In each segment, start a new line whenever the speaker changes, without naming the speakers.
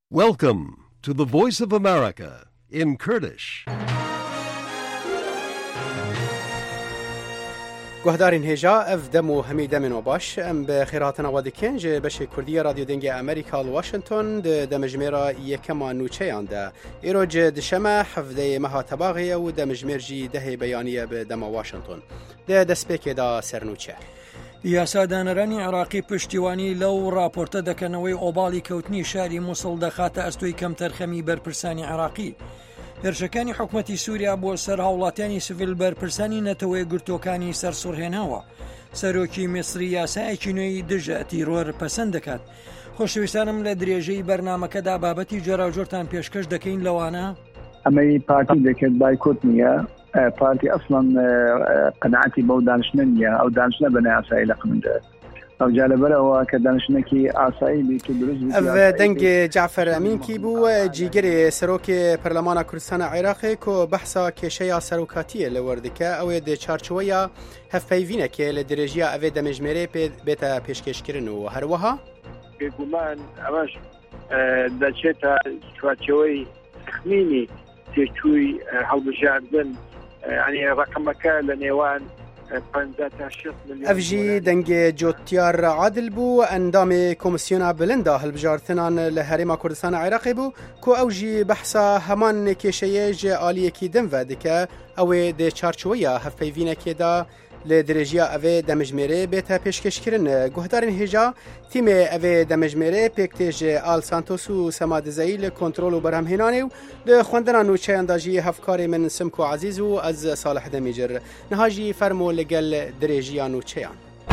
Welcome to the Voice of America in Kurdish.
گهدارین هجا اف دمو همی دمین و باش ام به خیراتنا ودکن جه بشه کردی رادیو دنگ امریکا واشنطن دمجمیر یکما نوچه آنده ایرو جه دشمه حفظه مها تباغیه و دمجمیر جی ده بیانیه به دم واشنطن ده دسپیک دا سرنوچه
یاسادانەرانی عراقی پشتیوانی لەو راپۆرتە دەکەنەوەی ئۆباڵی کەوتنی شاری مووسڵ دەخاتە ئەستۆی کەم تەرخەمی بەرپرسانی عراقی. هێرشەکانی حکومەتی سووریا بۆ سەر هاوڵاتیانی سڤیل بەرپرسانی نەتەوەی گرتوەکانی سەرسوڕهێناوە. سەرۆکی میسری یاسایەکی نوێی دژە تیرۆر پەسەند دەکات. خۆشەویستانم لە درێژەی بەرنامەکەدا بابەتی جۆراوجۆرتان پێشکەش دەکەین لەوانە؟
ئەمەی پارتی دەکرد بایکۆت نییە. پارتی اصلا قناعتی بەو دانشنە نییە ئەو دانشنە بەنای ئاسایی لە قمندا ئەو جالبەرەوە کە دانشنەکی ئاسایی بیت و دروست
ئەو دەنگ جعفەر ئەمینکی بوو جیگەری سەرۆکی پەرلەمانە کوردستانە عێراقی کۆ بەحسا کێشەیە سەرۆکاتیە لە وەردەکە ئەوێ دێ چارچوەیە هەفپەیڤینەکێ لە درێژیە ئەوێ دەمەژمێرێ بێتە پێشکەشکردن و هەروەها
بێگومان ئەمەش دەچێتە چوارچەوەی تەخمینی تێکچووی هەڵبژاردن يعني رقمك لنيوان
افجي دنگ جوتيار عادل بو اندام كوميسيونا بلندا هلبجارتنان لهريما كردستان عراقي بو كو اوجي بحثا همان كيشيج آلية كي دم ودكا او دي چارچويا هفپيوينه كيدا لدرجيا اوه دمجميري بيتا پیشکش کرن گهدارین هجا تیم اوه دمجميري پیکتیج آل سانتوسو سمادزایی لکنترول و برهمهنانیو لخوندنا نوچه انداجی هفکاری من سمکو عزیزو از صالح دمیجر نهاجی فرمو لگل درجيا نوچه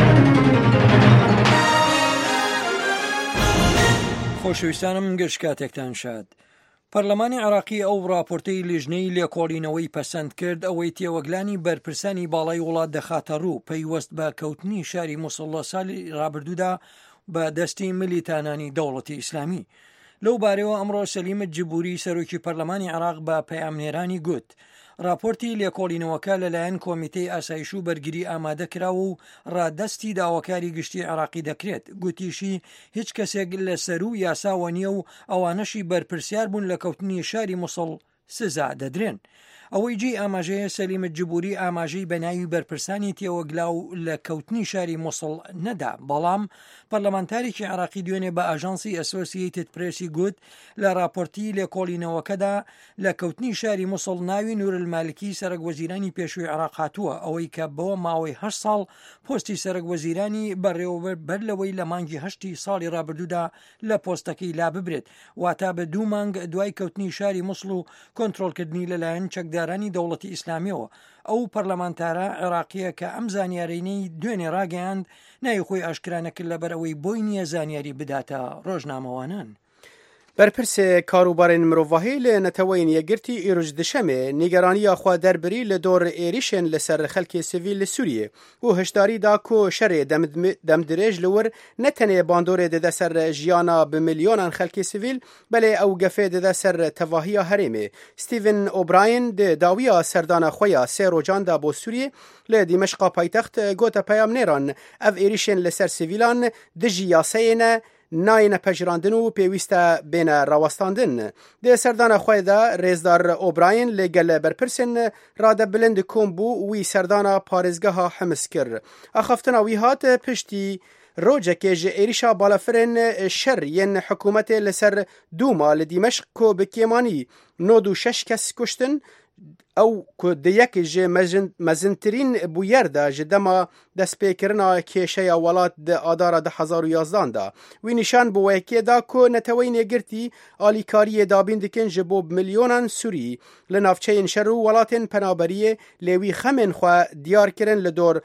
خۆشەویستانم گەشتکاتێکتان شاد. پەرلەمانی عراقی ئەو راپۆرتەی لیژنەی لێکۆڵینەوەی پەسەند کرد ئەوەی تێوەگلانی بەرپرسانی باڵای وڵات دەخاتە ڕوو پەیوەست بە کەوتنی شاری مووسڵ لە ساڵی ڕابردوودا بە دەستی ملیتانانی دەوڵەتی ئیسلامی. لەو بارەوە ئەمڕۆ سەلیمت جبوری سەرۆکی پەرلەمانی عراق بە پەیامنێرانی گوت راپۆرتی لێکۆڵینەوەکە لەلایەن کۆمیتەی ئاسایش و بەرگری ئامادەکراوە و ڕادەستی داواکاری گشتی عراقی دەکرێت. گوتیشی هیچ کەسێک لە سەر و یاساوە نییە و ئەوانەشی بەرپرسیار بوون لە کەوتنی شاری مووسڵ سزا دەدرێن. ئەوەی جی ئاماژەیە سەلیمت جبوری ئاماژەی بەناوی بەرپرسانی تێوەگلاو لە کەوتنی شاری مووسڵ نەدا، بەڵام پەرلەمانتارێکی عراقی دوێنێ بە ئاژانسی ئەسۆسییتد پرێسی گوت لە راپۆرتی لێکۆڵینەوەکەدا لە کەوتنی شاری مووسڵ ناوی نورالمالکی سەرۆکوەزیرانی پێشووی عراق هاتووە، ئەوەی کە بەوە ماوەی 8 ساڵ پۆستی سەرۆکوەزیرانی بەڕێوەبەر بەر لەوەی لە مانگی 8 ساڵی ڕابردوودا لە پۆستەکەی لا ببرێت، واتە بە 2 مانگ دوای کەوتنی شاری مووسڵ و کۆنتڕۆڵکردنی لەلایەن چەکدارانی دەوڵەتی ئیسلامیەوە. ئەو پەرلەمانتارە عێراقیە کە ئەم زانیارینەی دوێنێ ڕاگەیاند ناوی خۆی ئاشکرانەکرد لەبەرەوەی بۆی نییە زانیاری بداتە ڕۆژنامەوانان.
برپرس کاروبارên mirovahî li neteweyên yekgirtî îroj dişemê nîgeraniya xwe derbirî li dor êrişên li ser xelkê sivîl li Sûriyê û hişdarî da ku şerê demdirêj li wir ne tenê bandorê dide ser jiyana bi milyonan xelkê sivîl belê ew gefê dide ser tevahiya herêmê. Stephen O'Brien di dawiya serdana xwe ya sê rojan da bo Sûriyê li Dîmeşqa paytext gote peyamnêran ev êrişên li ser sivîlan dijî yasayê ne نایە پەژراندن و پێویستە بێنە ڕاوەستاندن. دێ سەردانە خۆی دا ڕێزدار ئۆبراین لەگەل بەرپرسن ڕادە بلند کۆم بوو وی سەردانە پارێزگەها حمس کرد. ئەخەفتنا وی هات پشتی ڕۆژێکێ ji êrişa balafirên şer yên hikûmetê li ser Dûma li Dîmeşq ku bi kêmanî 96 kes kuştin ew ku di yekê ji mezintirîn bûyer de ji dema destpêkirina kêşeya welat di adara 2011 da. Wî nîşan bi wekê da ku neteweyên yekgirtî alîkariyê dabîn dikin ji bo milyonan Sûrî li navçeyên şer û welatên penaberiyê lê wî xemên xwe diyar kirin li dor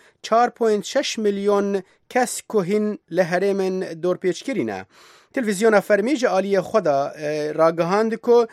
4.6 milyon kes ku hîn li herêmên dorpêçkirî ne. Televîzyona fermî ji aliyê xwe da ragihand ku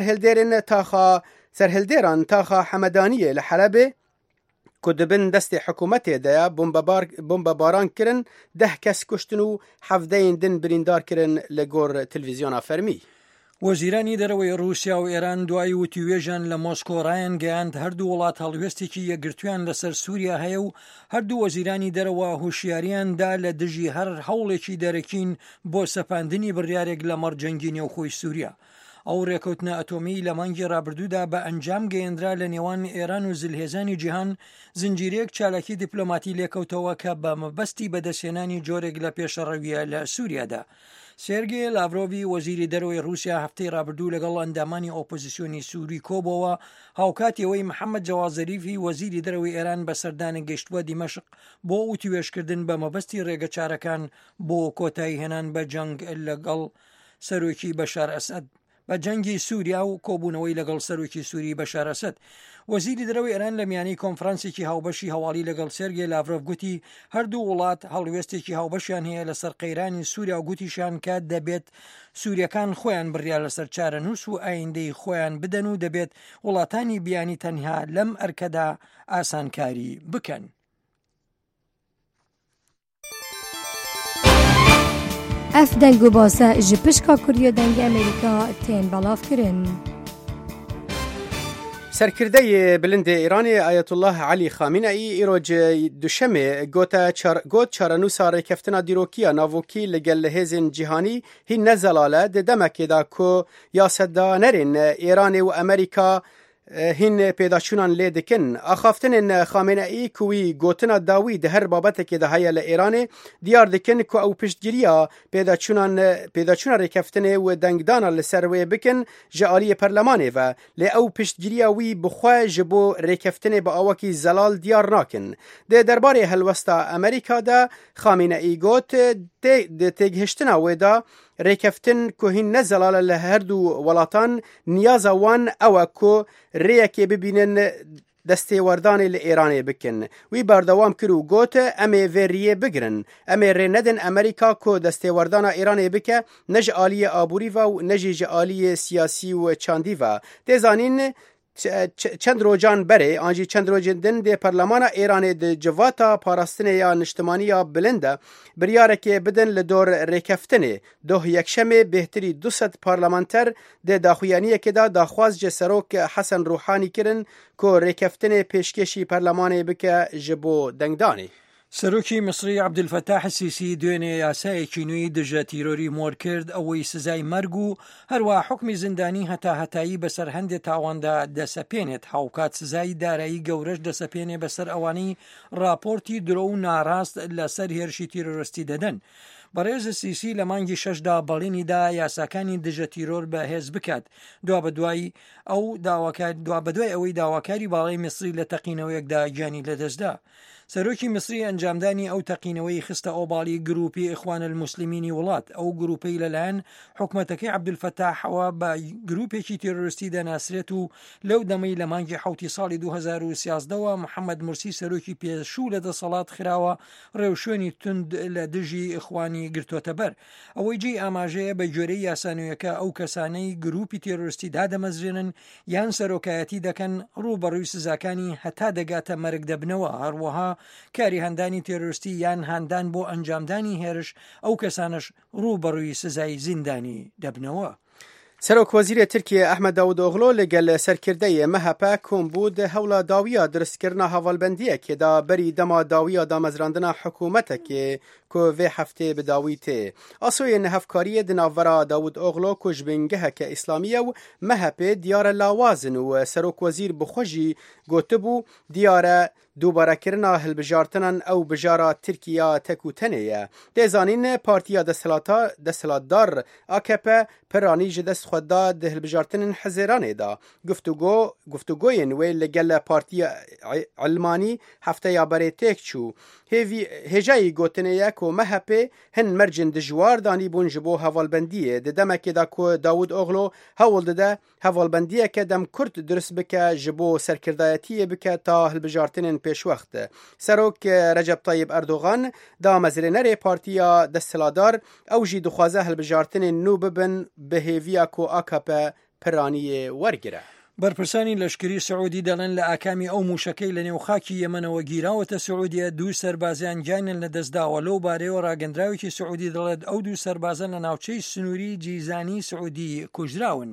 serhilderan taxa Hemedaniyê li Helebê ku dibin destê hikûmetê de ya bombebaran kirin 10 kes kuştin û 17 din birîndar kirin li gor televîzyona fermî.
وەزیرانی دەرەوەی رووسیا و ئێران دوای وتیوێژیان لە مۆسکۆ ڕایان گەیاند هەردوو وڵات هەڵوێستێکی یەکگرتویان لەسەر سووریا هەیە و هەردوو وەزیرانی دەرەوە هوشیاریاندا لە دژی هەر هەوڵێکی دەرەکین بۆ سەپاندنی بڕیارێک لە مەڕجەنگی نێوخۆی سووریا. ئەو ڕێکەوتنە ئەتۆمی لە مانگی ڕابردوودا بە ئەنجام گەیەندرا لە نێوان ئێران و زلهێزانی جیهان زنجیرەیەک چالاکی دیپلۆماتی لێکەوتەوە کە بە مەبەستی بەدەستهێنانی جۆرێک لە پێشەڕەویە لە سووریادا. سێرگێ لاڤرۆڤی وەزیری دەرەوەی رووسیا هەفتەی ڕابردوو لەگەڵ ئەندامانی ئۆپۆزیسیۆنی سووری کۆبەوە هاوکاتیەوەی محەممەد جەواد زەریفی وەزیری دەرەوەی ئێران بە سەردانە گەیشتووە دیمەشق بۆ وتیوێژکردن بە مەبەستی ڕێگەچارەکان بۆ کۆتایی هێنان بە جەنگ لەگەڵ سەرۆکی بەشار ئەسەد بە جەنگی سووریا و کۆبوونەوەی لەگەڵ سەرۆکی سووری بەشار ئەسەد. وەزیری دەرەوەی ئێران لە میانەی کۆنفرانسێکی هاوبەشی هەواڵی لەگەڵ سێرگێ لاڤرۆڤ گوتی هەردوو وڵات هەڵوێستێکی هاوبەشیان هەیە لەسەر قەیرانی سووریا و گوتیشان کە دەبێت سووریەکان خۆیان بڕیار لەسەر چارەنووس و ئایندەی خۆیان بدەن و دەبێت وڵاتانی بیانی تەنها لەم ئەرکەدا ئاسانکاری بکەن.
اف دنگو باسه جی پشکا کوریا دنگ امریکا تین بلاف کرن.
سەرکردەی بلندی ئێرانی ئایەت الله علی خامینەئی ئیرۆج دوشەمێ گوت چارەنووسا ڕێکەفتنا دیرۆکیە ناڤۆکی لەگەل لە هێزên جیهانی هین نەزەلالە دە دەمەکێدا کۆ یاسەدانەرێن ئێرانê و ئەمریکا هین پێداچوونان لێ دکن. ئاخافتنên خامنەئی کوی گوتنا داوی د هەر بابەتێکێدا هەیە لە ئێرانê دیار dikin ku ew piştgiriya pêdaçûna rêkeftinê û dengdana li ser wê bikin ji aliyê perlemanê ve lê ew piştgiriya wî bixwe ji bo rêkeftinê bi awakî zelal diyar nakin. Dê derbarê helwesta Amerîka de Xameneî got di têgihiştina wê da rêkeftin ku hîn nezelale li herdû welatan niyaza wan ew e ku rêyekê bibînin destêwerdanê li Îranê bikin. Wî berdewam kir û got em ê vê rêyê bigirin. Em ê rê nedin Amerîka ku destêwerdana Îranê bike ne ji aliyê aborî ve û ne jî ji aliyê siyasî û çandî ve. Tê zanîn çend rojan berê an jî çend rojên din dê Perlemana Îranê di civata parastinê ya niştimaniya bilind de biryarekê bidin li dor rêkeftinê. Doh yekşemê bêhtirî 200 parlamenter dê daxuyaniyekê da daxwaz ji Serok Hesen Ruhanî kirin ku rêkeftinê pêşkêşî Perlemanê bike ji bo dengdanê.
سەرۆکی مصری عەبدولفەتاح السیسی دوێنێ یاسایەکی نوێی دژە تیرۆری مۆر کرد ئەوەی سزای مەرگ و هەروە حکمی زیندانی هەتا هەتایی بەسەر هەندێک تاواندا دەسەپێنێت هاوکات سزای دارایی گەورەش دەسەپێنێ بەسەر ئەوانەی راپۆرتی درۆ و ناڕاست لەسەر هێرشی تیرۆریستی دەدەن. بەڕێز سیسی لە مانگی 6دا بەڵێنیدا یاساکانی دژە تیرۆر بەهێز بکات دوا بەدوای ئەوەی داواکاری باڵای مصری لە تەقینەوەیەکدا گیانی لەدەستدا. سەرۆکی مصری ئەنجامدانی ئەو تەقینەوەی خستە ئۆباڵی گروپی ئیخوان الموسلیمینی وڵات ئەو گروپەی لەلایەن حکومەتەکەی عەبدولفەتاحەوە بە گروپێکی تێرۆریستی دەناسرێت و لەو دەمەی لە مانگی حوتی ساڵی 2013ەوە محەممەد مورسی سەرۆکی پێشوو لە دەسەڵات خراوە ڕێوشێنی تند لە دژی ئیخوانی گرتوۆتە بەر. ئەوەی جێی ئاماژەیە بە جۆرەی یاسانویەکە ئەو کەسانەی گروپی تێرۆریستی دادەمەزرێنن یان سەرۆکایەتی دەکەن ڕوبەڕووی سزاکانی هەتا دەگاتە مەرگ دەبنەوە. هەروەها کاری هەندانی تێرۆریستی یان هاندان بۆ ئەنجامدانی هێرش ئەو کەسانش ڕوبەڕووی سزای زیندانی دەبنەوە.
سەرۆک وەزیرە تورکیە ئەحمەد داوودۆغلۆ لەگەل سەرکردەیە مەهەپە کۆمبوود هەوڵە داویە دروستکردنا هەواڵبەندیەکێدا بەری دەما داویە دامەزراندنا حکوومەتێکێ ku vê heftê bi dawî tê. Asûyê nehevkariyê di navbera Davûdoğlo ku ji bingeheke İslamî ew MHP diyare lawazin û Serokwezîr bi xwe jî gotibû diyare دووبارەکردنا هەڵبژارتنان ئەو بژارە تورکیا تەک و تەنێ ye. Tê zanîn Partiya Desthilatdar AKP piranî ji dest xwe da di hilbijartinên hezêranê da. Guftûgoyên wê li gel Partiya Ilmanî hefteya berê têk çû. Hêjayî gotinê ye ku MHP hin mercên dijwar danîbûn ji bo hevalbendiyê di demekê da ku Davûdoğlo hewl dide hevalbendiyeke dem Kurd durist bike ji bo serkirdayetiyê bike ta hilbijartinên pêşwext. Serok Recep Tayyip Erdogan da mezrênerê Partiya Desthilatdar ew jî dixwaze hilbijartinên nû bibin bi hêviya ku AKP piraniyê wergire.
بەرپرسانی لەشکری سعودی دەڵێن لە ئاکامی ئەو موشەکەی لە نێوخاکی یەمەنەوە گیراوەتە سعودیە 2 سەربازیان گیانن لە دەستداوە. لەو بارەیەوە ڕاگەندراوێکی سعودی دەڵێت ئەو 2 سەربازە لە ناوچەی سنووری جیزانی سعودی کوژراون.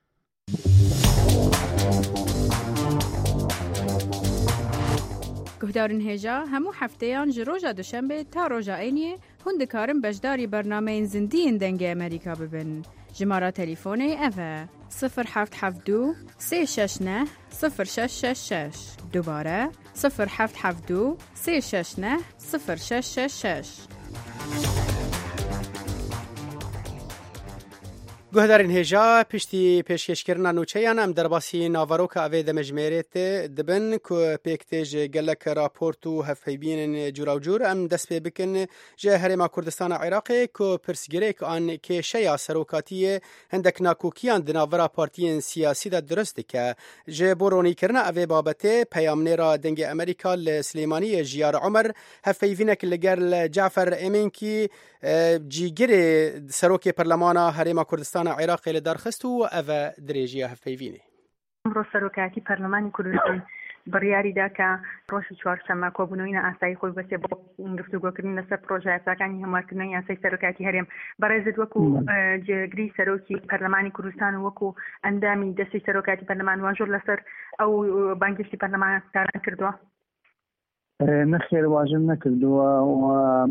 گهدارن هێژا هەموو هەفتەیان ji ڕۆژا دوشەمبێ تا ڕۆژا عینیê hûn dikarin beşdarî bernameyên zindiyên dengê Amerîka bibin. Jimara telefônê ev e 0772 369 0666. Dubare 0772 369 0666.
گوهدارین هێژا پشتی پێشکەشکردنا نوچەیان ئەم دەرباسی ناڤەرۆکە ئەوێ دەمەژمێرێت دەبن کو پێکتێژ گەلک راپۆرت و هەفهەیبینن جوورا و جوور ئەم دەست پێ بکن ژە هەرێما کوردستانە عێراقێ کو پرسگرێک ئان کێشەیە سەرۆکاتیە هەندێک ناکۆکیان دناڤەرا پارتیên سیاسی دا درست دکە ژە بۆ ڕۆنیکردنا ئەوێ بابەتێ پەیامنێرا دەنگê ئەمریکا لە سلێمانیە ژیار عومەر هەفهەیڤینێک لەگەر لە جعفەر ئێمێنکی جیگرێ سەرۆکێ پەرلەمانە هەرێما کوردستان عێراقی لە دەرخست و ئەڤە درێژیە هەفهەیڤینێ.
ئەمڕۆ سەرۆکاتی پەرلەمانی کوردستان بڕیاریدا کە ڕۆژی چوارشەممە کۆبوونەوەی ئاسایی خۆی بەسێ بۆ گفتوگۆکردن لەسەر پرۆژە یاساکانی هەموارکردنەوەی یاسای سەرۆکاتی هەرێم بەڕێزت وەکو جێگری سەرۆکی پەرلەمانی کوردستان و وەکو ئەندامی دەستی سەرۆکاتی پەرلەمان واژۆر لەسەر ئەو بانگشتی پەرلەمانتان کردووە؟
نەخێر واژم نەکردووە و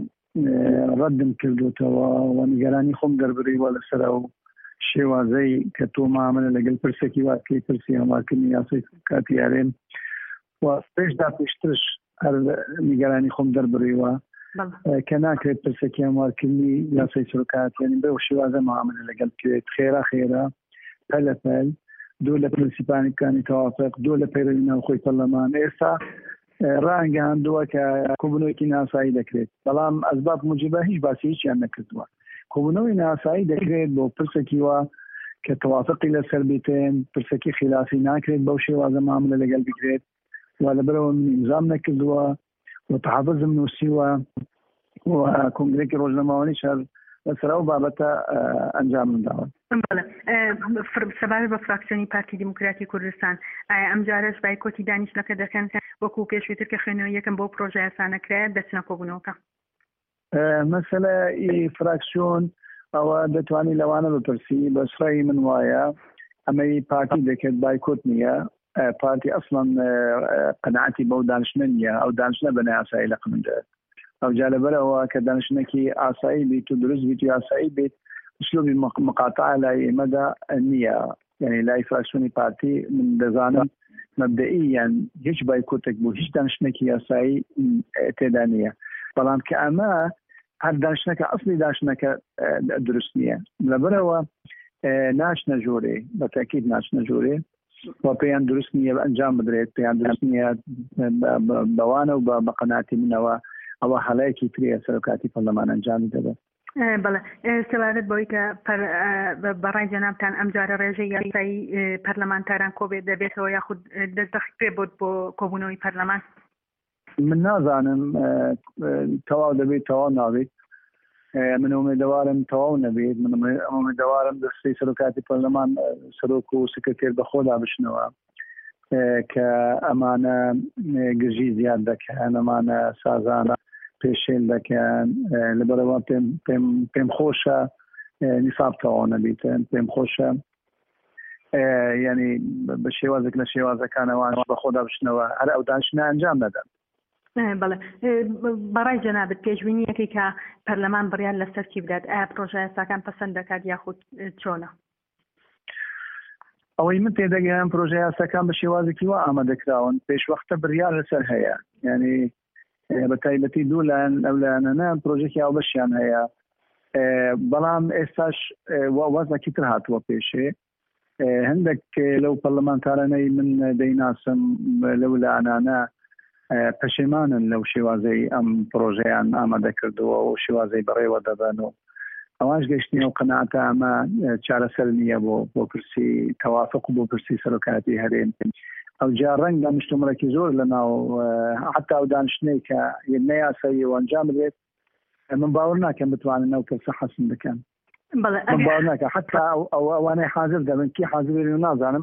ڕەدم کردوتەوە و نیگەرانی خۆم دەربڕیوە لەسەر ئەو شێوازەی کە تۆ مامنە لەگەڵ پرسێکی واکەی پرسی هەموارکردنی یاسای سەرۆکاتی هەرێم و پێشدا پێشترش هەر نیگەرانی خۆم دەربڕیوە کە ناکرێت پرسێکی هەموارکردنی یاسای سەرۆکاتی هەرێم بەو شێوازە مامنە لەگەڵ کرێت خێرا خێرا پەل لە پەل دوو لە پرسیپانەکانی تەوافق دوو لە پەیڕەوی ناوخۆی پەرلەمان ئێستا ڕانگەهاندووە کە کۆبوونەوەیەکی ناسایی دەکرێت بەڵام ئەسباب موجبە هیچ باسی هیچیان نەکردووە. کۆبوونەوەی ناسایی دەکرێت بۆ پرسێکی وە کە تەوافقی لەسەر بیتێن پرسێکی خلافی ناکرێت بەو شێوازە ماملە لەگەڵ بگرێت و لەبەرەوە ئیمزام نەکردووە و تەحەفوزم نووسیوە و کۆنگرێکی ڕۆژنەماوەنی شەر لەسەر ئەو بابەتە ئەنجام داوە.
سەبارەت بە فراکسیۆنی پارتی دیموکراتی کوردستان ئایا ئەم جارەش بایکۆتی دانیشتنەکە دەکەن وەکو پێشووتر کە خوێنەوە یەکەم بۆ پرۆژە یاسانەکرێت دەچنە کۆبوونەوەکە؟
مەسەلە فراکسیۆن ئەوە دەتوانانی لەوانە بپرسی بە سڕی من وایە ئەمەی پارتی دەکرێت بایکۆت نییە پارتی ئەسڵەن قەناعەتی بەو دانیشتنە نییە ئەو دانیشتنە بەنای ئاسایی لە قمندێت ئەو جالەبەرەوە کە دانیشتنێکی ئاسایی بیت و دروست بیت و ئاسایی بیت ئوسلوبی مقاطعە لای ئێمەدا نییە یعنی لای فراکسیۆنی پارتی من دەزانم مەبدەئیان هیچ بایکۆتێک بوو هیچ دانیشتنێکی یاسایی تێدا نییە بەڵام کە ئەمە هەر دانیشتنەکە ئەسڵی دانیشتنەکە دروست نییە لەبەرەوە ناچنە ژۆرێ بە تاکید ناچنە ژۆرێ و پێیان دروست نییە ئەنجام بدرێت پێیان دروست نییە بەوانە و بە قەناعەتی منەوە ئەوە هەڵەیەکی تریە سەرۆکاتی پەرلەمان ئەنجامی دەبێت.
بەڵێ سەبارەت بەوەی کە بەڕای جەنابتان ئەم جارە ڕێژەی یاسایی پەرلەمانتاران کۆبێت دەبێتەوە یاخود دەستبەخت پێ بۆت بۆ کۆبوونەوەی پەرلەمان؟
من نازانم تەواو دەبێت تەواو نابێت من ئومێدەوارم تەواو نەبێت من ئومێدەوارم دەستی سەرۆکاتی پەرلەمان سەرۆک و سکرتێر بەخۆدا بشنەوە کە ئەمانە گژی زیاد دەکەن ئەمانە سازانە پێشێل دەکەن لەبەرەوە پێم خۆشە نیساب تەواو نەبێتن پێم خۆشە ینی بە شێوازێک لە شێوازەکانەوان بە خۆدا بشنەوە هەر ئەو دانیشتنە ئەنجام نەدەن.
بەڵێ بەڕای جەنابەت پێشبینیەکەی کە پەرلەمان بڕیار لەسەر چی بدات ئایا پرۆژە یاساکان پەسەند دەکات یاخود چۆنە؟
ئەوەی من تێدەگەیان پرۆژە یاساکان بە شێوازێکی وا ئامادەکراون پێشوەختە بریار لەسەر هەیە ینی بە تایبەتی دوو لایەن ئەو لایەنانە پرۆژێکی هاوبەشیان هەیە بەڵام ئێستاش وازێکی تر هاتووە پێشێ هەندێک لەو پەرلەمانتارانەی من دەیناسم لەو لایەنانە پەشیمانن لەو شێوازەی ئەم پرۆژەیان ئامادەکردووە و شێوازەی بەڕێوە دەبن و ئەوانش گەشتنی و قەناعەتە ئەمە چارەسەر نییە بۆ پرسی تەوافق و بۆ پرسی سەرۆکاتی هەرێم ئەو جا ڕەنگ دانیشتومڕێکی زۆر لەناو حتا ئەو دانیشتنەی کە نەیاسایی و ئەنجام بدرێت من باوەڕ ناکەم بتوانن ئەو کەسە حەسم بکەن من باوەڕ ناکەم حتا ئەوانەی حاضر دەبن کی حاضر و نازانم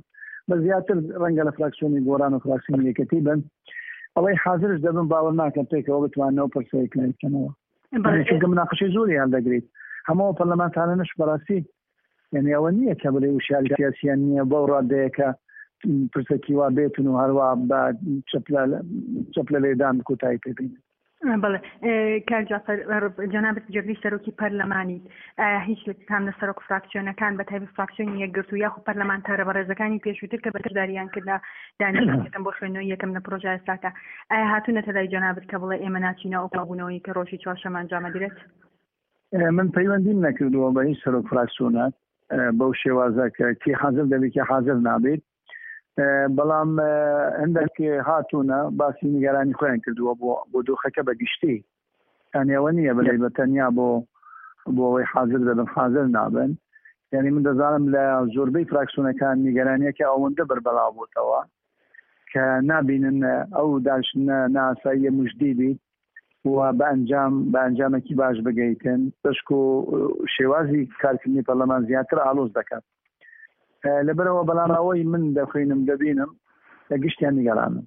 بزیاتر ڕەنگە لە فراکسیۆنی گۆران و فراکسیۆنی یەکەتی بن ئەوەی حاضرش دەبن باوەڕ ناکەن پێکەوە بتوانەوە پرسەیەکەنەوە چونکە مناقشەی زۆری هەڵدەگریت هەموو پەرلەمانتانەش بەڕاستی یعنی ئەوە نییە کە بڵێ وشاری سیاسییان نییە بەو ڕادەیەکە پرسێکی وا بێتن و هەروە بە چەپلە لێدان کۆتایی پێبینن.
بەڵێ کاک جعفەر جەنابەت جەرگی سەرۆکی پەرلەمانی هیچ لەتان لە سەرۆک فراکسیۆنەکان بە تایبەت فراکسیۆنی یەکگرتو یاخو پەرلەمانتارە بەڕێزەکانی پێشووتر کە بەکرداریان کردا دانیشتن بۆ خوێندنەوەی یەکەم لە پرۆژە ئێستاکە ئایا هاتوونەتە لای جەنابەت کە بڵێ ئێمە ناچینە ئەو پابوونەوەی کە ڕۆژی چوارشەمە ئەنجامە درێت؟
من پەیوەندیم نەکردووە بە هیچ سەرۆک فراکسیۆنات بەو شێوازە کە کی حاضر دەبێت کە حاضر نابێت بەڵام هەندێک هاتوونە باسی نیگەرانی خۆیان کردووە بۆ دۆخەکە بە گشتی تانیاوە نییە بڵێ بە تەنیا بۆ ئەوەی حاضر دەبن حاضر نابن یعنی من دەزانم لە زۆربەی فراکسیۆنەکان نیگەرانیەکە ئەوەندە بەربەڵاو بووتەوە کە نابینن ئەو داشنە ناساییە موژدی بیت و بە ئەنجامێکی باش بگەیتن بەشک و شێوازی کارکردنی پەرلەمان زیاتر ئالۆز دەکات لەبەرەوە بەڵامەوەی من دەخوێنم دەبینم لە گشتیان نیگەرانم.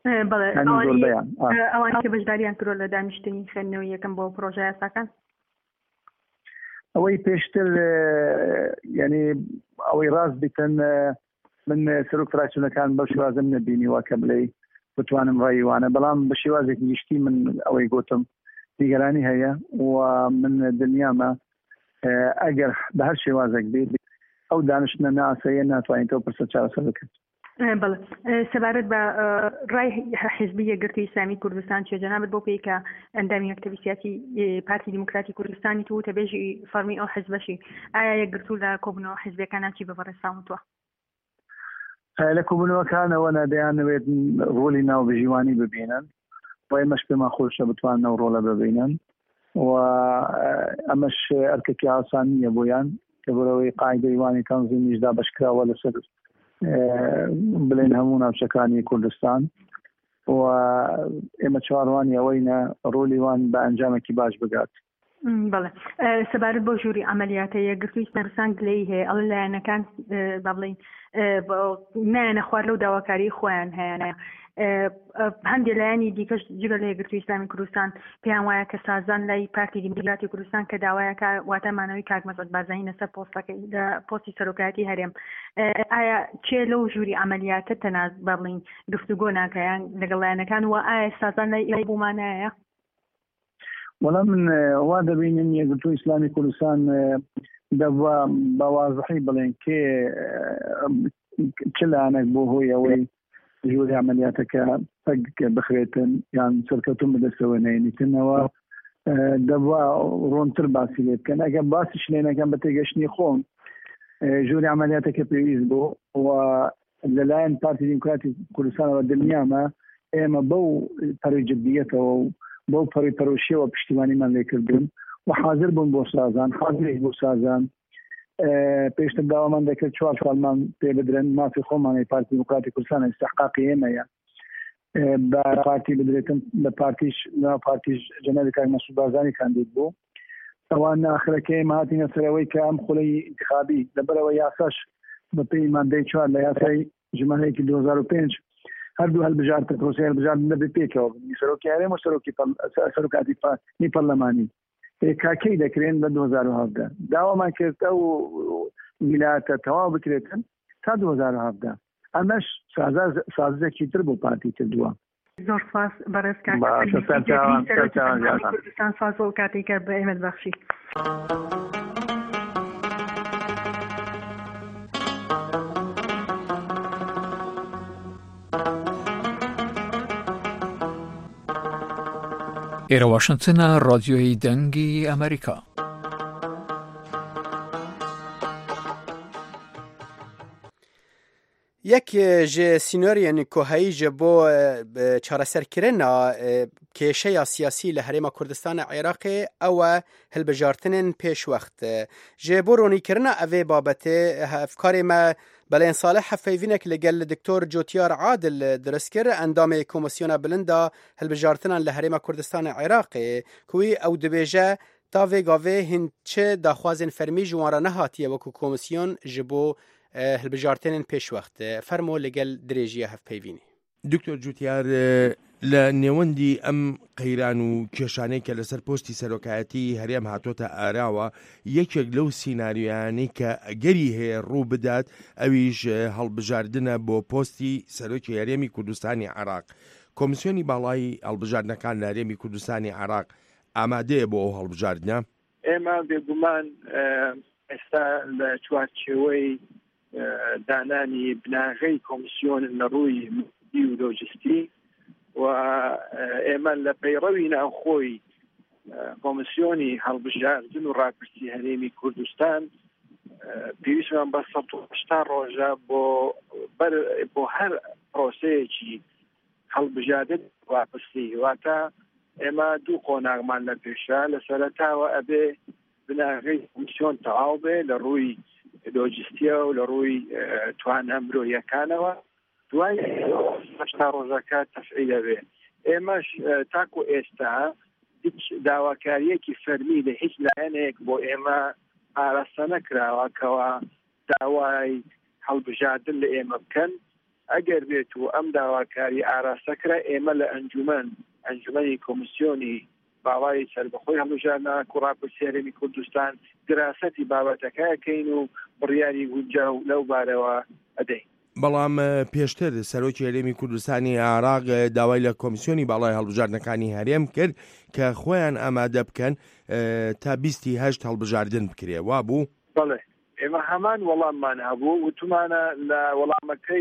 ئەوانی کە بەشداریان کردۆ لە دانیشتنی خوێندنەوەی یەکەم بۆ پرۆژە یاساکان
ئەوەی پێشتر یعنی ئەوەی ڕاست بیتن من سەرۆک فراکسیۆنەکان بەو شێوازم نەبینیوە کە بڵێ بتوانم ڕایوانە بەڵام بە شێوازێکی گشتی من ئەوەی گوتم نیگەرانی هەیە و من دنیامە ئەگەر بە هەر شێوازێک بێت ئەو دانیشتنە ناسەیە ناتوانێتەوە پرسە چارەسەر بکەن.
بەڵێ سەبارەت بە ڕای حیزبی یەکگرتووی ئیسلامی کوردستان چێ جەنابەت بۆ پێی کە ئەندامی مەکتەبی سیاسی پارتی دیموکراتی کوردستانی تو تەبێژی فەرمی ئەو حیزبەشی ئایا یەکگرتوو لە کۆبوونەوە حیزبەکانان چی بەڕێساوتووە؟
لە کۆبوونەوەکانەوە دەیانەوێت ڕۆلی ناوبژیوانی ببینن و ئێمەش پێمان خۆشە بتوانن ئەو ڕۆڵە ببینن و ئەمەش ئەرکێکی ئاسان نییە بۆیان کە بۆرەوەی قاعدەیوانی تەنزیمیشدا بەشکراوە لەسەر بڵێن هەموو ناوچەکانی کوردستان و ئێمە چاڕوانی ئەوەینە ڕۆلی وان بە ئەنجامێکی باش بگات.
بەڵێ سەبارەت بۆ ژووری ئەمەلیاتە یەکگرتووی کوردستان گلەی هەیە ئەڵ لایەنەکان با بڵین نایەنە خوار لەو داواکاری خۆیان هەیەە هەندێک لایەنی دیکەش جگە لە یەکگرتووی ئیسلامی کوردستان پێیان وایە کە سازان لای پارتی دیموکراتی کوردستان کە داوایەکە واتەمانەوەی کاک مەسعود بارزانی لەسەر پۆستی سەرۆکایەتی هەرێم ئایا چێ لەو ژووری ئەمەلیاتە تەناز با بڵین گفتوگۆ ناکەیان لەگەڵ لایەنەکان و ئایا سازان لای بوومانایە؟
وەڵام من وا دەبینن یەکگرتووی ئیسلامی کوردستان بەوازحی بڵێن کێ چ لایەنێک بۆ هۆی ئەوەی ژووری ئەمەلیاتەکە پەک بخرێتن یان سەرکەوتن بەدەستەوە نێنیتنەوە دەبوا ڕۆنتر باسی لێ بکەن ئەگەر باسی شلێنەکەم بە تێگەشتنی خۆم ژووری ئەمەلیاتەکە پێویست بوو و لەلایەن پارتی دیموکراتی کوردستانەوە دنیامە ئێمە بەو پەڕی جدیەتەوە و بەو پەڕی پەرۆشیەوە پشتیوانیمان لێکردن و حاضر بوون بۆ سازان حاضر بۆ سازان پێشتر داوامان دەکرد 4 ساڵمان پێ بدرن مافی خۆمانی پارتی دیموکراتی کوردستان استحقاقی ئێمەیە بە پارتی بدرێتن لە پارتیش جەنابی کاک مەسعود بارزانی کاندید بوو ئەوان ئاخرەکەی هاتینە سەرەوەی کە ئەم خولەی انتخابی لەبەرەوە یاساش بە پێی مادەی 4 لە یاسای ژمارەیەکی 2005 هەردوو هەڵبژاردن پرۆسەی هەڵبژاردن دەبێت پێکەوە سەرۆکی هەرێم و سەرۆکاتی پەرلەمانی کاکەی دەکرێن بە 2017 داوامان کرد ئەو ویلایەتە تەواو بکرێتن تا 2017 ئەمەش سازێکی تر بۆ پارتی کردووە.
زۆر سپاس بەڕێز کوردستان ساز و کاتێکە بە ئێمە بەخشی.
ئێرە واشنگتنە ڕادیۆی دەنگی ئەمریکا.
یەک ji sînoriyên Kohayî ji bo çareserkirina kêşeya siyasî li Herêma Kurdistanê Iraqê ew e hilbijartinên pêşwext. Ji bo ronîkirina evê babetê hevkarê me Belên Saleh hevpeyvînek li gel Diktor Cotiyar Adil dirist kir endamê Komîsyona Bilind a hilbijartinan li Herêma Kurdistanê Iraqê ku wî ew dibêje ta vê gavê hin çi daxwazên fermî ji wan re nehatiye wekû komîsyon ji bo هەڵبژارتنên پێشوەخت فەرمۆ لەگەل درێژیە هەفپەیوینی.
دکتۆر جوتیار لە نێوەندی ئەم قەیران و کێشانەی کە لەسەر پۆستی سەرۆکایەتی هەرێم هاتۆتە ئاراوە یەکێک لەو سیناریویانەی کە ئەگەری هەیە ڕوو بدات ئەویش هەڵبژاردنە بۆ پۆستی سەرۆکی هەرێمی کوردستانی عێراق. کۆمیسیۆنی باڵای هەڵبژاردنەکان لە هەرێمی کوردستانی عێراق ئامادەیە بۆ ئەو هەڵبژاردنە؟
ئێمە بێگومان ئێستا لە چوارچێوەی دانانی بناغەی کۆمیسیۆن لە ڕووی مدی و لۆجستی و ئێمە لە پەیڕەوی ناوخۆی کۆمیسیۆنی هەڵبژاردن و ڕاپرسی هەرێمی کوردستان پێویستمان بە 180 ڕۆژە بۆ هەر پرۆسەیەکی هەڵبژاردن ڕاپرسی واتە ئێمە دوو قۆناغمان لە پێشە لە سەرەتاوە ئەبێ بناغەی کۆمیسیۆن تەواو بێ لە ڕووی لۆجستیە و لە ڕووی توانە مرۆیەکانەوە دوای 80 ڕۆژەکە تەفعیلە بێ. ئێمەش تاکو ئێستا هیچ داواکاریەکی فەرمی لە هیچ لایەنێک بۆ ئێمە ئاراستە نەکراوە کەوا داوای هەڵبژاردن لە ئێمە بکەن. ئەگەر بێت و ئەم داواکاری ئاراستەکرا ئێمە لە ئەنجومەنی کۆمیسیۆنی باڵای سەربەخۆی هەڵبژاردنە و ڕاپرسی هەرێمی کوردستان دراسەتی بابەتەکەیەکەین و بڕیاری گونجاو لەو بارەوە ئەدەین.
بەڵام پێشتر سەرۆکی هەرێمی کوردستانی عێراق داوای لە کۆمیسیۆنی باڵای هەڵبژاردنەکانی هەرێم کرد کە خۆیان ئامادە بکەن تا 28 هەڵبژاردن بکرێ. وا بوو؟
بەڵێ ئێمە هەمان وەڵاممان هەبوو وتمانە لە وەڵامەکەی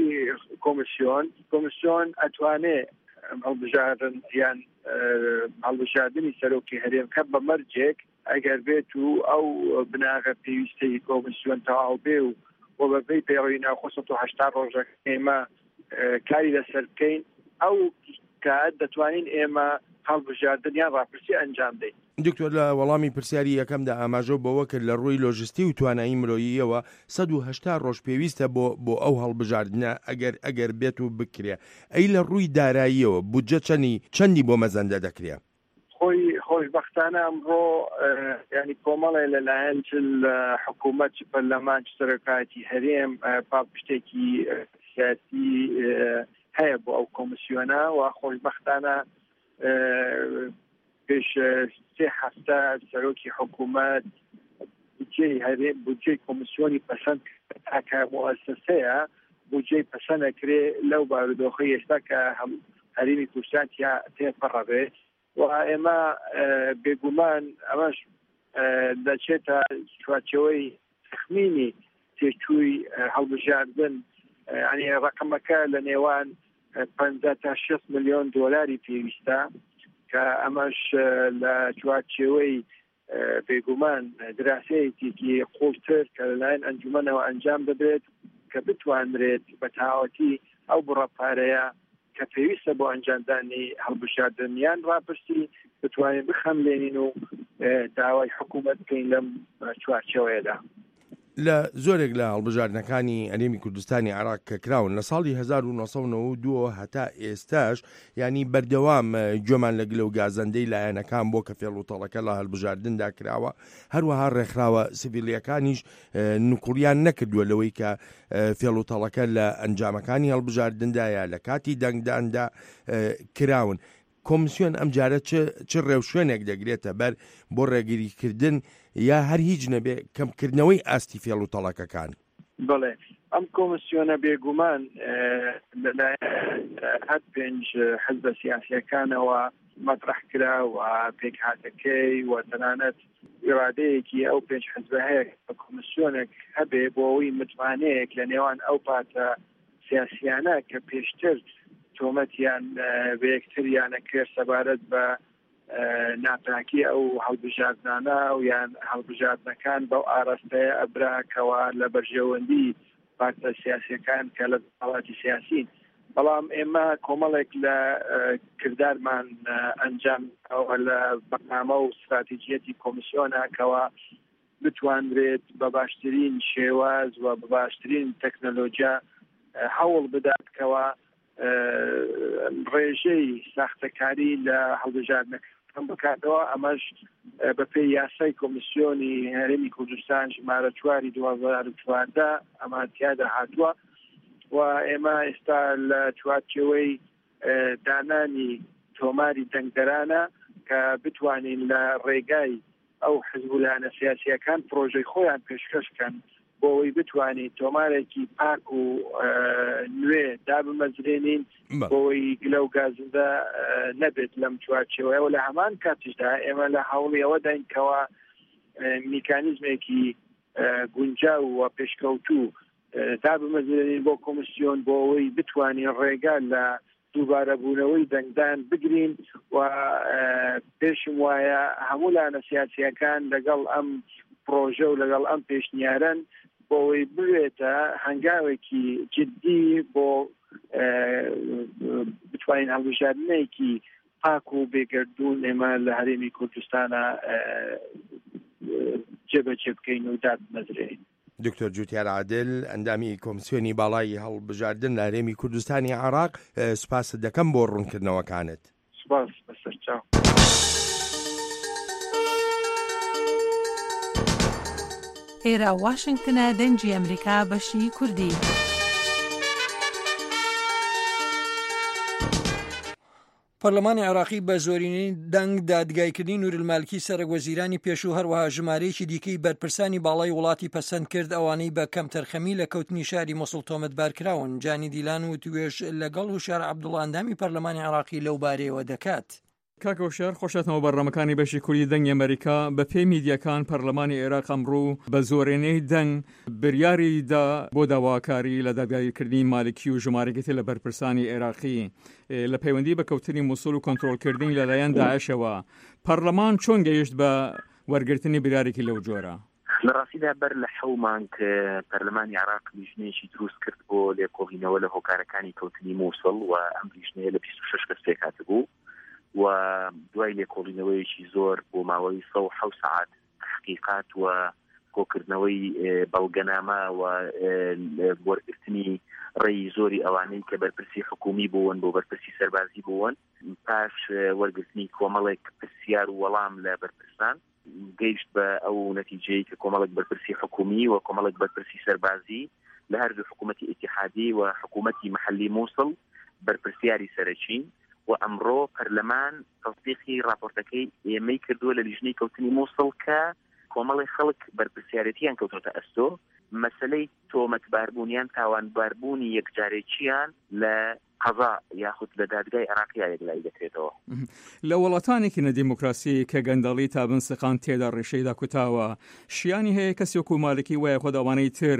کۆمیسیۆن ئەتوانێ هەڵبژاردن یان هەڵبژاردننی سەرۆکی هەرێم کە بە مەرجێک ئەگەر بێت و ئەو بناغە پێویستەی کۆمیسیۆن تەواو بێ و بۆ بەپێی پەیڕەوی ناوخۆ 180 ڕۆژەکە ئێمە کاری لەسەر بکەین ئەو کات دەتوانین ئێمە هەڵبژاردن یان ڕاپرسی ئەنجام دەین.
دکتۆر لە وەڵامی پرسیاری یەکەمدا ئاماژە بەوە کرد لە ڕووی لۆژستی و توانایی مرۆییەوە 180 ڕۆژ پێویستە بۆ ئەو هەڵبژاردنە ئەگەر بێت و بکرێ. ئەی لە ڕووی داراییەوە بودجە چەندی بۆ مەزەندە دەکرێ؟
خۆشبەختانە ئەمڕۆ ینی کۆمەڵێ لەلایەن حکوومەت پەرلەمان سەرۆکایەتی هەرێم پاپشتێکی سیاسی هەیە بۆ ئەو کۆمیسیۆنە و خۆشبەختانە پێش 3 هەفتە سەرۆکی حکوومەت بودجەی کۆمیسیۆنی پەسەند تاکە مؤسسەیە بودجەی پەسەندەکرێ لەو بارودۆخی ئێستا کە هەرێمی کوردستان تێپەڕەبێت و ئێمە بێگومان ئەمەش دەچێتە چوارچێوەی تەخمینی تێچووی هەڵبژاردن ینی ڕقمەکە لە نێوان 50 تا 60 ملیۆن دۆلاری پێویستە کە ئەمەش لە چوارچێوەی بێگومان دراسەیەکی قوڵتر کە لەلایەن ئەنجومەنەوە ئەنجام دەبێت کە بتوانرێت بە تاوەتی ئەو بڕەپارەیە کە پێویستە بۆ ئەنجامدانی هەڵبژاردنیان ڕاپرسی بتوانین بخەملێنین و داوای حکوومەت بکەین لەم چوارچێوەیەدا.
لە زۆرێک لە هەڵبژاردنەکانی هەرێمی کوردستانی عێراق کە کراون لە ساڵی 1992 هەتا ئێستاش ینی بەردەوام گوێمان لە گلە و گازەندەی لایەنەکان بۆ کە فێڵوتەڵەکە لە هەڵبژاردندا کراوە هەروەها ڕێکخراوە سیڤیلیەکانیش نوقوریان نەکردووە لەوەی کە فێڵوتەڵەکە لە ئەنجامەکانی هەڵبژاردندایە لە کاتی دەنگداندا کراون. کۆمیسیۆن ئەم جارە چ ڕێوشوێنێک دەگرێتە بەر بۆ ڕێگیریکردن یا هەر هیچ نەبێ کەمکردنەوەی ئاستی فێڵوتەڵەکەکان؟
بڵێ ئەم کۆمیسیۆنە بێگومان هەر 5 حزبە سیاسیەکانەوە مەطرح کرا و پێک هاتەکەی و تەنانەت ئیرادەیەکی ئەو 5 حزبە هەیە بە کۆمیسیۆنێک هەبێ بۆ ئەوەی متمانەیەک لە نێوان ئەو پاتە سیاسیانە کە پێشتر تۆمەتیان بە یەکتریانە کرد سەبارەت بە ناپاکی ئەو هەڵبژاردنانە و یان هەڵبژاردنەکان بەو ئاراستەیە ئەبراکەوە لە بەرژەوەندی پارتە سیاسیەکان کە لە دەسەڵاتی سیاسین. بەڵام ئێمە کۆمەڵێک لە کردارمان ئەنجام لە بەرنامە و استراتیجیەتی کۆمیسیۆنەکەوە بتوانرێت بە باشترین شێواز و بە باشترین تەکنۆلۆژیا هەوڵ بداتکەوە ڕێژەی ساختەکاری لە هەڵبژاردنەکە بکاتەوە ئەمەش بەپێی یاسای کۆمیسیۆنی هەرێمی کوردستان ژمارە 4 2014 ئەمە تیادا هاتووە و ئێمە ئێستا لە چوارچێوەی دانانی تۆماری دەنگدەرانە کە بتوانین لە ڕێگای ئەو حزبولانە سیاسیەکان پرۆژەی خۆیان پێشکەشکەن بۆ ئەوەی بتوانین تۆمارێکی پاک و نوێ دابمەزرێنین بۆ ئەوەی گلە و گازندە نەبێت لەم چوارچێوەیەوە لە هەمان کاتیشدا ئێمە لە هەوڵی ئەوە داینکەوە میکانیزمێکی گونجاو و پێشکەوتوو دابمەزرێنین بۆ کۆمیسیۆن بۆ ئەوەی بتوانین ڕێگا لە دووبارەبوونەوەی دەنگدان بگرین و پێشم وایە هەموو لانە سیاسیەکان لەگەڵ ئەم پرۆژە و لەگەڵ ئەم پێشنیارن بۆ ئەوەی بوێتە هەنگاوێکی جددی بۆ بتوانین هەڵبژاردنێکی پاک و بێگەردوون ئێمە لە هەرێمی کوردستانە جێبەجێ بکەین و دادمەزرێن.
دکتۆر جوتیار عادل ئەندامی کۆمیسیۆنی باڵای هەڵبژاردن لە هەرێمی کوردستانی عێراق سوپاست دەکەم بۆ ڕوونکردنەوەکانت.
سوپاس بەسەر چاو.
ئێرە واشنگتنە دەنگی ئەمریکا بەشی کوردی.
پەرلەمانی عێراقی بە زۆرینەی دەنگ دادگایکردنی نورالمالکی سەرۆکوەزیرانی پێشوو هەروەها ژمارەیەکی دیکەی بەرپرسانی باڵای وڵاتی پەسەند کرد ئەوانەی بە کەم تەرخەمی لە کەوتنی شاری مۆسڵ تۆمەتبار کراون. جانی دیلان و توێش لەگەڵ هوشار عەبدوڵڵا ئەندامی پەرلەمانی عێراقی لەو بارەیەوە دەکات.
کاکە هوشار خۆشەتەوە بەڕێمەکانی بەشی کوردی دەنگی ئەمریکا بە پێی میدیەکان پەرلەمانی عێراق ئەمڕۆ بە زۆرێنەی دەنگ بریاری دا بۆ داواکاری لە دادگایکردنی مالکی و ژمارەیەکی لە بەرپرسانی عێراقی لە پەیوەندی بە کەوتنی موسڵ و کۆنتڕۆڵکردنی لەلایەن داعشەوە. پەرلەمان چۆن گەیشت بە وەرگرتنی بریارێکی لەو جۆرە؟
لە ڕاستیدا بەر لە حەومان کە پەرلەمانی عێراق لیژنەیەکی دروست کرد بۆ لێکۆڵینەوە لە هۆکارەکانی کەوتنی موسڵ و ئەم لیژنەیە لە 26 کەس پێکات بوو و دوای لێکۆڵینەوەیەکی زۆر بۆ ماوەی 107 ساعات تحقیقات و کۆکردنەوەی بەڵگەنامە و وەرگرتنی ڕێی زۆری ئەوانەی کە بەرپرسی حکومی بوون بۆ بەرپرسی سەربازی بوون پاش وەرگرتنی کۆمەڵێک پرسیار و وەڵام لە بەرپرسان گەیشت بە ئەو نەتیجەی کە کۆمەڵێک بەرپرسی حکومی و کۆمەڵێک بەرپرسی سەربازی لە هەردوو حکوومەتی ئیتیحادی و حکوومەتی محلی مووسڵ بەرپرسیاری سەرەکی و ئەمڕۆ پەرلەمان تەصدیقی راپۆرتەکەی ئێمەی کردووە لە لیژنەی کەوتنی مووسڵ کە کۆمەڵی خەڵک بەرپرسیارەتیان کەوتۆتە ئەستۆ مەسەلەی تۆمەتباربوونیان تاوانباربوونی یەکجارێکیان لە قەزا یاخود لە دادگای عێراقیە یەکلای دەکرێتەوە.
لە وڵاتانێکی نەدیموکراسی کە گەندەڵی تابنسقان تێدا ڕێشەیدا کوتاوە شیانی هەیە کەسی وەکو مالکی وایە خۆ ئەوانەی تر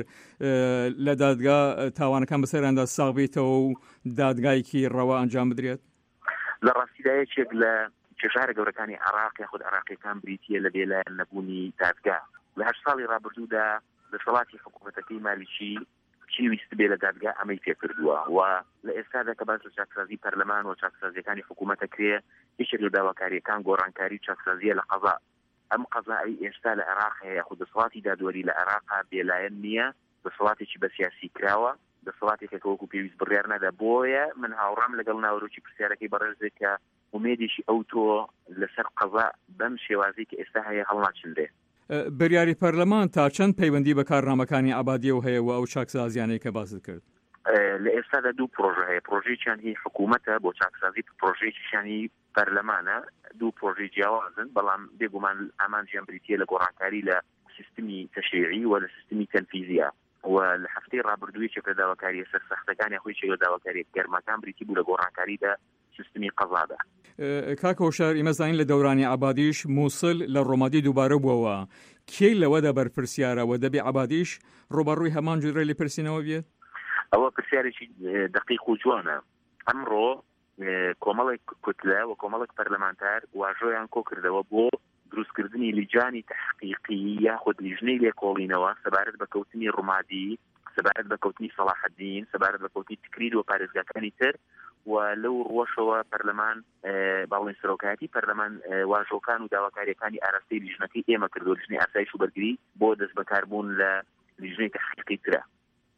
لە دادگا تاوانەکان بەسەراندا ساغ بێتەوە و دادگایکی ڕەوا ئەنجام بدرێت؟
لە ڕاستیدا یەکێک لە کێشارە گەورەکانی عێراق یاخود عێراقیەکان بریتیە لە بێلایەن نەبوونی دادگا. لە 8 ساڵی ڕابردوودا دەسەڵاتی حکوومەتەکەی مالیکی چی ویست بێ لە دادگا ئەمەی پێکردووە و لە ئێستادا کە باس لە چاکسازی پەرلەمان و چاکسازیەکانی حکوومەتە کرێ یەکێک لە داواکاریەکان گۆڕانکاری چاکسازیە لە قەزا. ئەم قەزایی ئێستا لە عێراق هەیە یاخود دەسەڵاتی دادوەری لە عێراقا بێلایەن نییە، دەسەڵاتێکی بەسیاسی کراوە، دەسەڵاتێکە کە وەکو پێویست بڕیار نەدا. بۆیە من هاوڕام لەگەڵ ناوەڕۆکی پرسیارەکەی بەڕێزێک کە ومێدێکی ئەو تۆ لەسەر قەزا بەم شێوازی کە ئێستا هەیە هەڵناچندێ.
بریاری پەرلەمان تا چەند پەیوەندی بە کارنامەکانی ئابادیە هەیە و ئەو چاکسازیانەی کە باست کرد؟
لە ئێستادا دوو پرۆژە هەیە. پرۆژەیەکیان هی حکوومەتە بۆ چاکسازی، پرۆژەیەکیشانی پەرلەمانە. دوو پرۆژەی جیاوازن بەڵام بێگومان ئامانجیان بریتیە لە گۆڕانکاری لە سیستمی تەشریعی و لە سیستمی تەنفیزیە و لە هەفتەی ڕابردووی چێک لە داواکاریە سەرسەختەکانی خۆی چێک لە داواکاری گەرمەکان بریتی بوو لە گۆڕانکاریدا سیستمی قەزادا.
کاکە هوشار ئێمەزانین لە دەورانی عەبادیش مووسڵ لە ڕۆمادی دووبارە بووەوە. کێی لەوەدا بەرپرسیارەوە دەبێ عەبادیش ڕۆبەڕووی هەمان جوورە لێ پرسینەوە بێت؟
ئەوە پرسیارێکی دقیق و جوانە. ئەمڕۆ کۆمەڵێک کوتلە و کۆمەڵێک پەرلەمانتار واژۆیان کۆ کردەوە بۆ دروستکردنی لیجانی تحقیقی یاخود لیژنەی لێکۆڵینەوە سەبارەت بە کەوتنی ڕۆمادی، سەبارەت بە کەوتنی سەلاح الدین، سەبارەت بە کەوتنی تکریر و پارێزگاکانی تر و لەو ڕۆژەوە پەرلەمان باڵێن سەرۆکایەتی پەرلەمان واژۆکان و داواکاریەکانی ئاراستەی لیژنەکەی ئێمە کردو لیژنەی ئاسایش و بەرگری بۆ دەست بەکاربوون لە لیژنەی تحقیقی ترە.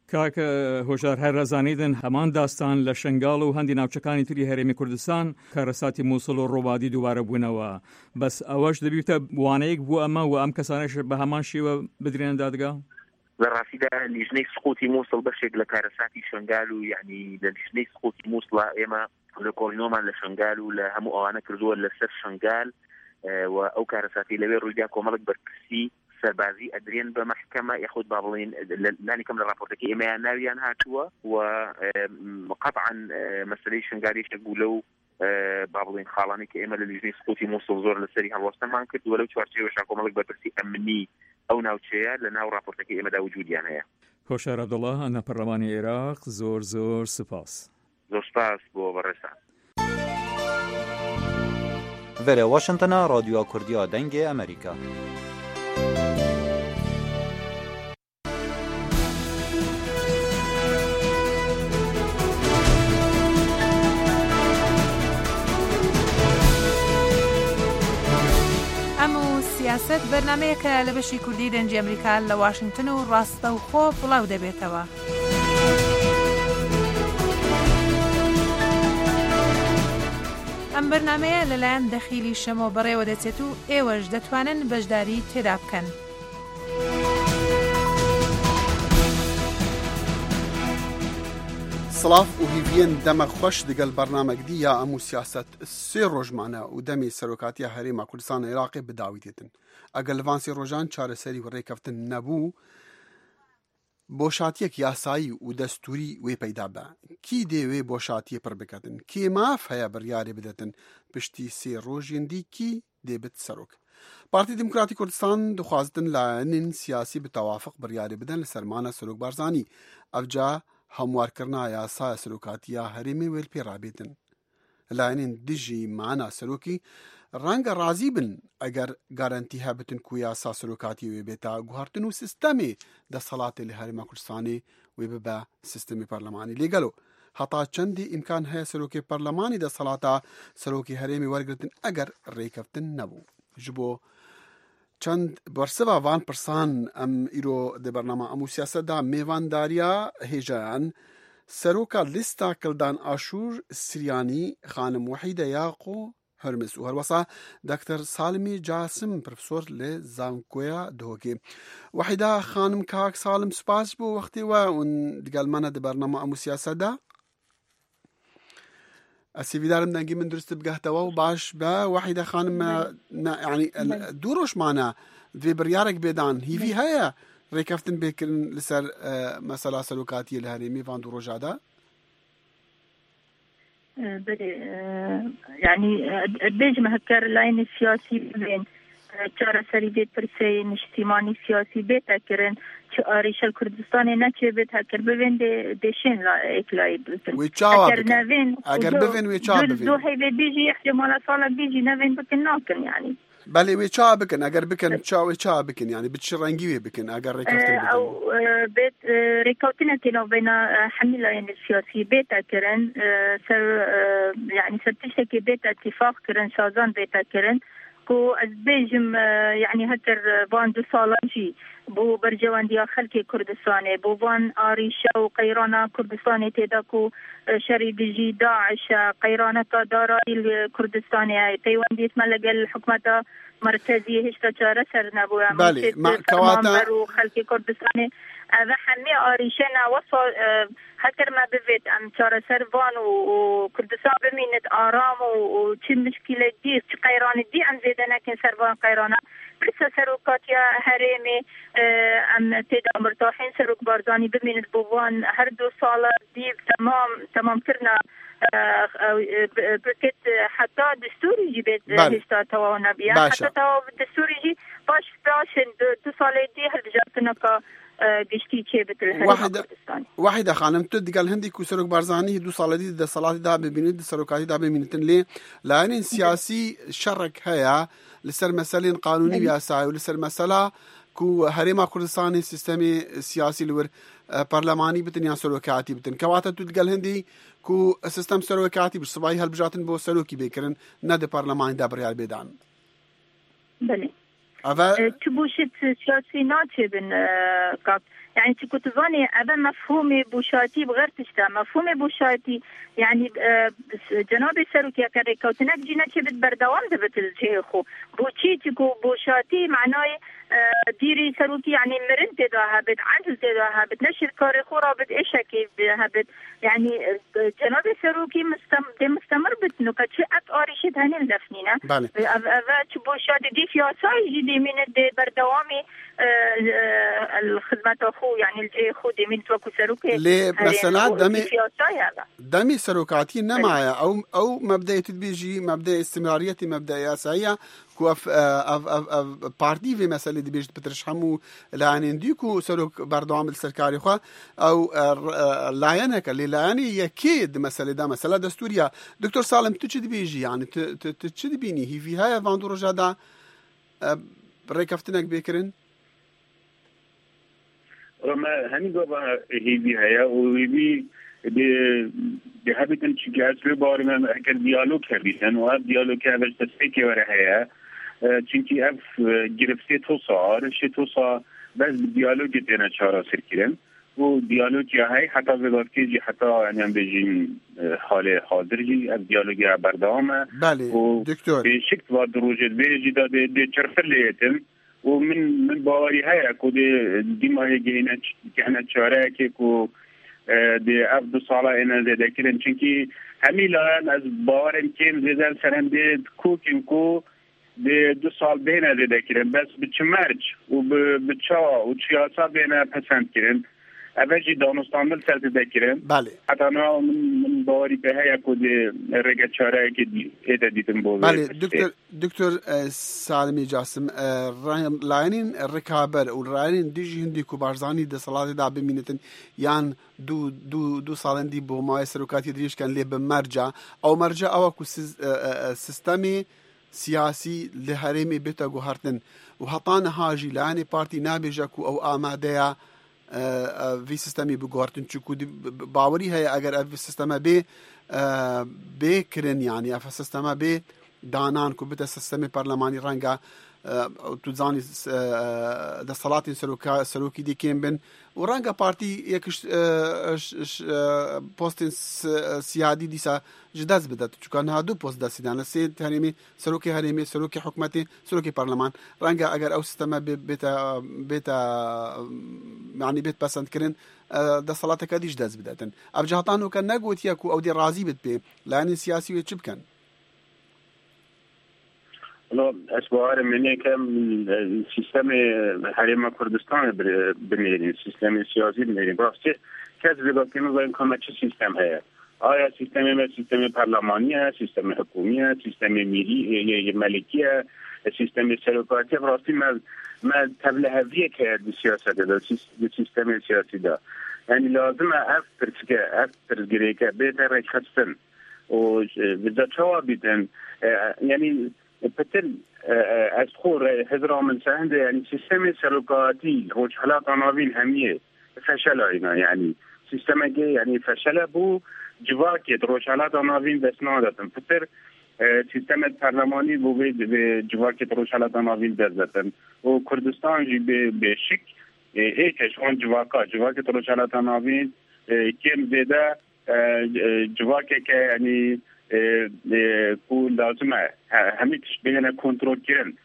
کاکە هۆژار هەر ڕزانیدن هەمان داستان لە شنگاڵ و هەندی ناوچەکانی تری هەرێمی کوردستان کارەساتی مووسڵ و ڕۆبادی دووبارە بوونەوە بەس ئەوەش دەبیتە وانەیەک بوو ئەمە و ئەم کەسانش بە هەمان شێوە بدرێن دادگا
لە ڕاستیدا لیژنەی سقوتی مووسڵ بەشێک لە کارەساتی شنگال و یعنی لە لیژنەی سقوتی مووسڵ ئێمە لە کۆڕینۆمان لە شنگال و لە هەموو ئەوانە کردووە لەسەر شنگال و ئەو کارەساتی لەوێ ڕوویدا کۆمەڵک بەرپرسی سەربازی ئەدرێن بە محکەمە یاخود با بڵێن لانیکەم لە راپۆرتەکەی ئێمەیان ناویان هاتووە و قەطعاً مەسەلەی شنگاریشە بوو لەو با بڵێن خاڵانی کە ئێمە لە لیژنەی سقوتی مووسڵ زۆر لەسەری هەڵوەستەمان کرد و لەو چوارچێوەشا کۆمەڵک بەرپرسی ئەمنی ئەو ناوچەیە لە ناو راپۆرتەکەی ئێمەدا وجودیان هەیە.
هۆشار عەبدوڵڵا هەنە پەرلەمانی عێراق زۆر زۆر سپاس.
زۆر سپاس بۆ بەڕێستان.
Vere Washington'a Radyoya Kurdiya Dengê Amerîka.
سیاست بەرنامەیەکە لە بەشی کوردی دەنجی ئەمریکا لە واشنگتن و ڕاستە و خۆ بڵاو دەبێتەوە. ئەم بەرنامەیە لەلایەن دەخیلی شەمۆ بەڕێوە دەچێت و ئێوەش دەتوانن بەشداری تێدا بکەن.
سلااف و هیڤێن دەمە خۆش دەگەل بەرنامەکدی یا ئەم و سیاست سێ ڕۆژمانە و دەمی سەرۆکاتیە هەرێما کوردستان عێراقی بداویتێتن. ئەگەر لەڤانسی ڕۆژان چارەسەری و ڕێکەفتن نەبوو بۆشاتیەک یاسایی و دەستوری وێ پەیدا بە. کی دەوێ بۆشاتیە پڕ بکەتن؟ کێ ماف هەیە بڕیارێ بدەتن پشتی سێ ڕۆژێندی کی دێبێت سەرۆک. پارتی دموکراتی کوردستان دخوازتن لایەنین سیاسی بتەوافق بڕیارێ بدەن لە سەرمانە سەرۆک بارزانی ئەفجا هەموارکردنا یاسایە سەرۆکاتیە هەرێمی وێل پێ ڕابێتن. لایەنین دژی مانە سەرۆکی ڕەنگە ڕازی بن ئەگەر گارانتی هەبتن کو یاسا سەرۆکاتی وێ بێتە گوهارتن و سیستەمی دەسەڵاتی لە هەرێما کوردستانی وێ ببە سیستەمی پەرلەمانی لێگەلو هەتا چەندی ئیمکان هەیە سەرۆکی پەرلەمانی دەسەڵاتە سەرۆکی هەرێمی وەرگرتن ئەگەر ڕێکەفتن نەبوو. ji bo çend bersiva van pirsan em îro di bername em û siyaseta mêvandariya hêjayan seroka lîsta kildan Aşûr Siryanî xanim Wehîde Yaqû Hurmis û herwesa Dr. Salimî Casim profesor li Zankoya Dihokê. Wehîde xanim kak Salim spas bû wextê we û digel me ne di bername em û siyaseta السيفيدارم دنگی من درست بگهتەوە و باش بە وحیدە خانم ینی دوو ڕۆژمانە دوێ بڕیارێک بێدان هیوی هەیە ڕێکەفتن بێکردن لەسەر مەسەلا سەرۆکاتیە لە هەرێمی وان دوو ڕۆژادا
يعني بيجم هكر لاين سياسي بين چارەسەری بێت پرسەی نیشتیمانی سیاسی بێتەکردن چ ئاریشە کوردستانی نەچێ بێت هەکر ببێن دێشێن ئێکلایی بکەن ئەگەر ببێن وێ چا ببێن دوو هەیبێ بێژی احتمالە ساڵە بێژی نەبێن بکن ناکەن یعنی
بەڵێ وێ چا بکەن ئەگەر بکەن چاوێ چا بکەن یعنی بچ ڕەنگی وێ بکەن ئەگەر ڕێکەفتن
ئەو بێت ڕێکەوتنە تێنەوە بینە هەمی لایەن سیاسی بێتەکردن سەر یعنی سەر تشتێکی بێت اتفاق کردن سازان بێتەکردن کو از بیجم یعنی هتر وان دو سالانجی بو برجواندیا خلق کردستانه بو وان آریشه و قیرانا کردستانه تیدا کو شری بجی داعش قیرانا تا دارایی کردستانه پیوندیت ملگل حکومت مرکزی هشتا چاره سر نبوه
بله کواتا
خلق کردستانه و همه آریشه نوصل هکر ما بفید ام چاره سر وان و کردستان بمینت آرام و چی مشکل دی چی قیران دی ام زیده نکن سر وان قیرانه پرسه سروکاتیا هرمی ام تیدا مرتاحین سروک بارزانی بمینت بوان هر دو سال دی تمام کرنا بکت حتی دستوری جی بید هشتا توانا بیا حتی دستوری جی باش دو سال دی هل بجارتنا که گشتی چه بتل
واحدة خانم تد قال هندي كسرك بارزاني دو صالدي ده صلاة ده ببنيد سركاتي ده ببنيتن ليه لأن سياسي شرك هيا لسر مسألة قانوني بياساي ولسر مسألة كو هريما كردستاني سيستمي سياسي لور برلماني بتنيا سركاتي بتن كواتا تد قال هندي كو سيستم سركاتي بالصباحي هالبجاتن بو سلوكي بيكرن نادي برلمان ده بريال بيدان
بله تبوشت سیاسی ناچه بین کات يعني تكتباني أبا مفهوم بوشاتي بغير تشتا مفهوم بوشاتي يعني جناب سروكي كان كوتنك جينا شي بردوام دبت الجيخو بوشي تكو بوشاتي معناه ديري سروكي يعني مرن تداها بت عجل تداها بتنشر كاري خورا بت إيشكي بت يعني جناب سروكي مستمر بتنوكا شيء أريشت هني اللفنينا أفا بوشاتي دي فياساي جدي من دي بردوامي الخدمات أخو يعني الجي أخو دي من توكو سروكي
ليه مثلا دمي سروكاتي نمايا أو مبدأ تدبيجي مبدأ استمرارية مبدأ ياسعية كوف بارتي في مسألة دي بيجي بترش همو لعنين ديكو سروك بردوام السركاري خوا أو لعنك اللي لعني يكيد مسألة دا مسألة دستورية. دكتور سالم تشد بيجي يعني تشد بيني هي في هاي فاندورو جادا ريكفتنك بيكرن
ما هني قبا هي بيها وهي دي هابتن تشجعت في بارنا هكذا ديالوج هبيتن وهذا ديالوج هذا تسفيكي ورهايا چونکی اف گرفته تو صار شی تو صار بس دیالوگ تینا چارا سرکیدن و دیالوگ یا هی حتی وقت که جی حتی یعنی هم بجین حال حاضر جی از دیالوگ بردامه
بله دکتر
به شکل و دروجت بیجی داده دی چرفر لیتن و من باوری های که دی ماهی گهنه چاره که دی اف دو ساله اینا زیده کرن چونکی همی لان از باورم کم زیدن سرنده کوکیم کو de 2 سال بینه دیده کرن بس بچه مرج و بچا و چیاسا بینه پسند کرن اوجی دانستاندل سر دیده کرن
بله
حتی نا من باوری به هیا کده رگه چاره که ایده دیدم بوده
بله دکتر سالمی جاسم لاینین رکابر و لاینین دیجی هندی کو بارزانی ده صلاة دا بمینتن یان دو سالن دی بو مای سروکاتی دریش کن لی بمرجع او مرجع او کو سیستمی سیاسی لهرمی بیتا گوهرتن و هطان هاجی لانی پارتی نابجاکو او آماده وی سیستمی بگوهرتن چکو باوری های اگر اف سیستما بی کرن یعنی اف سیستما بی دانان کو بیتا سیستمی پارلمانی رنگا تو زانی ده صلاتین سروکی دی کم بن و رنگا پارتی یکش پوستین سیادی دیسا جداز بدات چون ها دو پوست دستیدن سید هریمی سروکی هریمی سروکی حکومتی سروکی پارلمان رنگا اگر او سیستما بیتا یعنی بیت پسند کرن ده صلاته کدی جداز بداتن اب جهتانو کن نگوت یکو او دی راضی بت بی لانی سیاسی و چب کن
لا اسبوعار منی کم سیستم حریم کردستان بنیرین سیستم سیاسی بنیرین براستی کس ریباکنو باید که چه سیستم هست آیا سیستم پارلمانی هست سیستم حکومی هست سیستم میری ملکی هست سیستم سروکاتی براستی من تبلهویه که سیاست دا سیستم سیاسی دا یعنی لازم افرزگیره که بهتر رکستن و بدا چوا بیدن یعنی بتل از خور هزار من سهند يعني سيستم سلوكاتي روش حالات عناوين همية فشل هنا يعني سيستم يعني فشل بو جواكي روش حالات عناوين بس نادتن بتر سيستم البرلماني بو جواكي روش حالات عناوين دزتن و كردستان جي بشك هيكش اون جواكي روش حالات عناوين كم زيادة جواكي يعني کو لازمه همیش بینه کنترل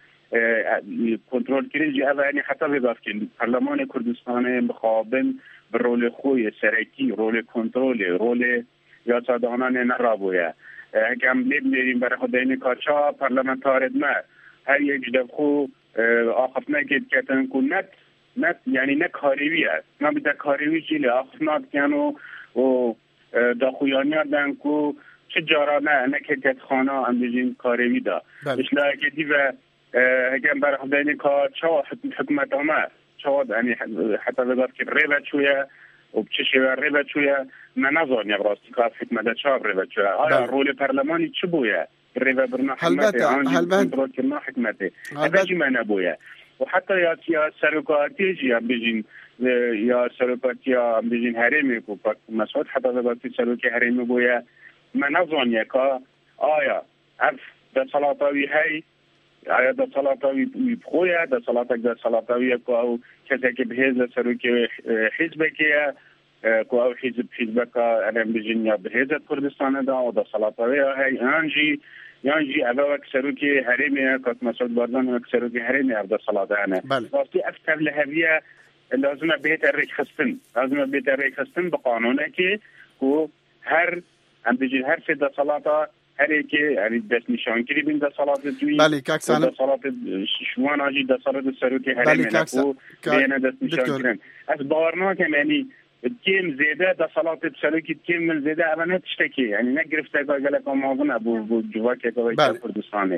کردن جی اولی حتی بذات کن پارلمان کردستان مخابن به رول خوی سرکی رول کنترل رول یاسادانان نرابویه هکم لیب میریم برای خود این کارچا پارلمانتارد ما هر یک جدب خو آخف نکید کتن کو نت یعنی نکاریوی است ما بیده کاریوی جیلی آخف ناد کنو و دا خویانیار دن کو چه جارا نه که گتخانه هم بجین کاروی دا اشلاح که دی و هگم برای خدایین کار چا حکومت آمد چا یعنی حتی وقت که ریبت شویه و بچه ریبت شویه من نظارنیم راستی که حکومت چا ریبت شویه آیا رول پارلمانی چه بویه ریبت برنا حکومته آنجی کنترول کرنا حکومته هبجی من نبویه و حتی یا سروکاتی جی هم بجین یا سروکاتی هم بجین حریمی که مسعود حتی وقت سروکی حریمی بویه من نظانیه که آیا اف ده صلاتاوی هی آیا ده صلاتاوی بخویه ده صلاتاوی که او کەسێکی بەهێز لە سەرۆکی حیزبێکەیە کو ئەو حیزبەکە ئەلێم بژین یا بەهێزە کوردستانەدا و دەسەڵاتەوەیە هەی یانجی ئەوە وەک سەرۆکی هەرێمەیە کات مەسعود بارزان وەک سەرۆکی هەرێمی ئەو دەسەڵاتانە ڕاستی ئەفتەر لە هەویە لازمە بێتە ڕێکخستن بە قانونێکی و هەر ئەم بژین هەر سێ دەسەڵاتە هەرێکی ئەنی دەست نیشانگیری بین دەسەڵاتە دوی دەسەڵاتە شواناژی دەسەڵاتە سەرۆکی هەرێمێنە و بێنە دەست نیشانگیرن ئەس باوەڕ ناکەم یعنی تیم زێدە دەسەڵاتی سەرۆکی تیم من زێدە ئەوە تشتێکی یعنی نەگرفتەکە گەلەکە ماڵبوونە بۆ جوواکێکەوەی کوردستانی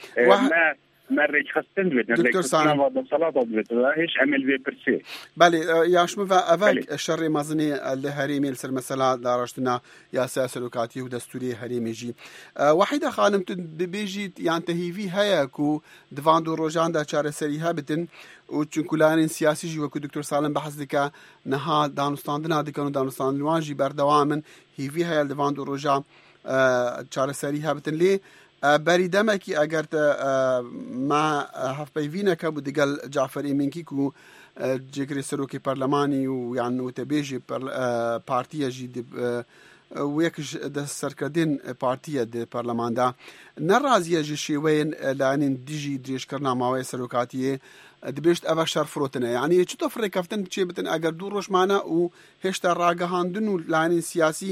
ما ڕێکخستن دوێت دەسەڵات بێتەوە هیچ ئەمل بێ پرسێ
یاشمە ئەڤک شەڕێ مەزنێ لە هەرێمی لەسەر مەسەلا داڕاشتنا یاسای سەرۆکاتی و دەستوری هەرێمێژی وحیدە خانم ببێژیت یان تەهیوی هەیە و دڤاند و ڕۆژاندا چارەسەری هەبتن و چونکولانین سیاسیژی وەکو دکتۆر سالم بەحەز دکە نەها دانوستاندنا دکەن و دانوستاندنوانژی بەردەوامن هیوی هەیە دڤاند و ڕۆژان چارەسەری هەبتن لێ بەریدەمێکی ئەگەر ما هەفپەیڤینەکە بوو دەگەل جعفەر ئیمینکی و جێگری سەرۆکی پەرلەمانی و یان وتەبێژی پارتیەژی و یەکش دەستسەرکردن پارتیە پەرلەماندا نەڕازیەژی شێوەیەن لایەنین دیژی درێژکردنا ماوەی سەرۆکاتیە دەبێشت ئەوە شەرفرۆتنە یعنی چتۆ فڕێکەفتن چێ بتن ئەگەر دوو ڕۆژمانە و هێشتا ڕاگەهاندن و لایەنین سیاسی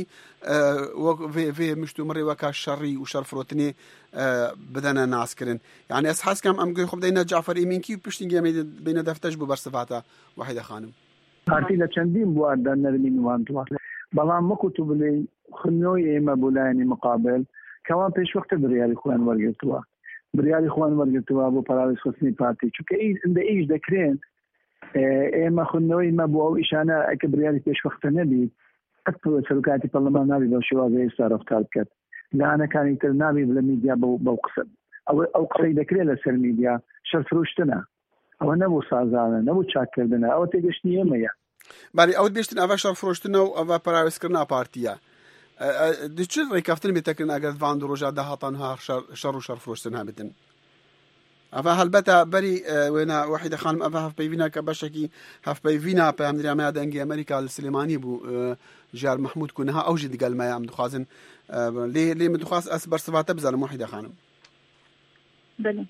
vê miştûmirê weka şerrî û şerfirotînê bidene naskirin. Yani ez hez kem em guh xwe bideyne Cafer Îmînkî û piştî gemê bêne defteş bû bersivata Wahîde xanim.
Partî li çendîn buarda nermîn wan tuwa. Belan min ku tu bilê xunyoyê ême bû layekî muqabil kewan pêşwexte biryarî xwe wergirtiwa. Biryarî xwe wergirtiwa bû paralîzxistinê partî. Çûnke îj dikirin ême xunyoyê me bû ew îşane eke biryarî pêşwexte nebî سەرۆکاتی پەرلەمان نابی بەو شێوازەیە ئێستا ڕەفتار بکات لایەنەکانی تر نابی لە میدیا بەو قسە ئەو قسەی دەکرێت لەسەر میدیا شەرفرۆشتنە ئەوە نەبوو سازانە نەبوو چاکردنە ئەوە تێگەشتنی ئێمەیە
بەڵێ ئەو بێشتن ئەوە شەرفرۆشتنە و ئەوە پاراوێزکردنا پارتیە چ ڕێکەفتن بێتەکردن ئەگەر ڤاند و ڕۆژادا هاتانها شەڕ و شەرفرۆشتن هەبتن ئەوە هەلبەتە بەری وێنە وحیدە خانم ئەوە هەفپەیڤینە کە بەشێکی هەفپەیڤینە پەیامدرامەیە دەنگی ئەمریکا لە سلێمانی بوو ژار محمود کوونەها ئەوژی دگەلمەیە ئەم دخوازن لێ من دخواست ئەس بەرسەواتە بزانم وحیدە خانم
بله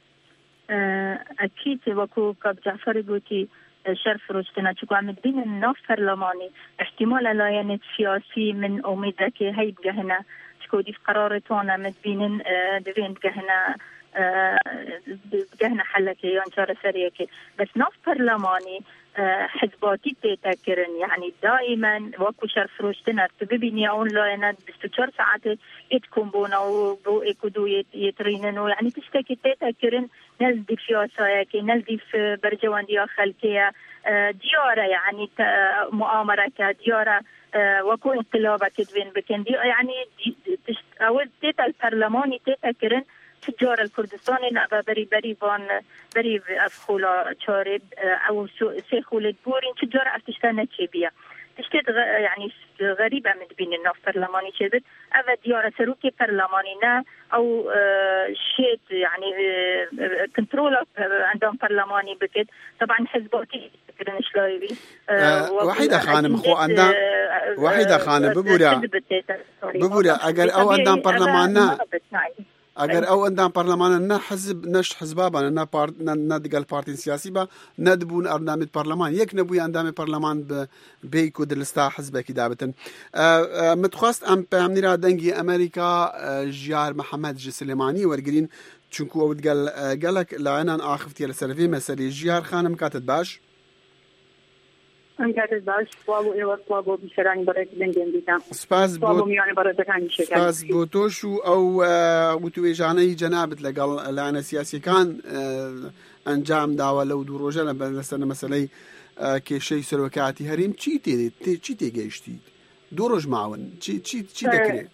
ئەکید وەکو کاک جعفەری گوتی شەرفرۆشتنە چونکە ئەمدبینن ناو پەرلەمانی احتیمالە لایەنێت سیاسی من ئومێدەکێ هەی بگەهنە چکۆ دیف قەرارێتوانە ئەمدبینن دەبێن بگەهنە بگەهنە حەلەکێ یان چارەسەریەکێ بەس ناو پەرلەمانی حزباتی تێتەکردن یعنی دائما وەکو شەرفرۆشتنە تو ببینی ئەوون لایەنە 24 ساعتێ ئێتکۆم بۆنەوە بۆ ئێک و دوو یێتڕینن و یعنی تشتێکی تێتەکردن نەزدی سیاسایەکێ نەزدی بەرجەوەندیە خەلکەیە دیارە یعنی مؤامەرەکە دیارە وەکو انقلابەکە دوێن بکەن یعنی ئەوە تێتە پەرلەمانی تێتەکردن تجار الكردستان نبا بري بان بري افخولا چارب او سيخولت بورين تجار افتشتانه چيبيا تشتت يعني غريبة مدبين الناف برلماني چيبت او ديارة سروكي برلماني نا او شيت يعني كنترول عندهم برلماني بكت طبعا حزباتي كرن شلايبي
وحيدة خانم خو عندها وحيدة خانم ببورا اگر او عندهم برلماننا ئەگەر ئەو ئەندام پەرلەمانە نە حزب نەش حزبابانە نەدگەل پارتین سیاسی بە نەدبوون ئەردامێت پەرلەمان یەک نەبووی ئەندامی پەرلەمان بێیک و دلستا حزبێکی دابتن متخواست ئەم پەیامنیرا دەنگی ئەمریکا ژیار محەممەد ژ سلێمانی وەرگرین چونکو ئەو گەلک لایەنان ئاخفتیە لە سەرڤێ مەسەری ژیار خانم کاتت باش سپاس بۆ تۆش و ئەو وتوێژانەی جەنابەت لەگەڵ لایەنە سیاسیەکان ئەنجام داوە لەو دوو ڕۆژە لەسەر مەسەلەی کێشەی سەرۆکاتی هەرێم چی تێگەیشتی دوو ڕۆژ ماون چی دەکرێت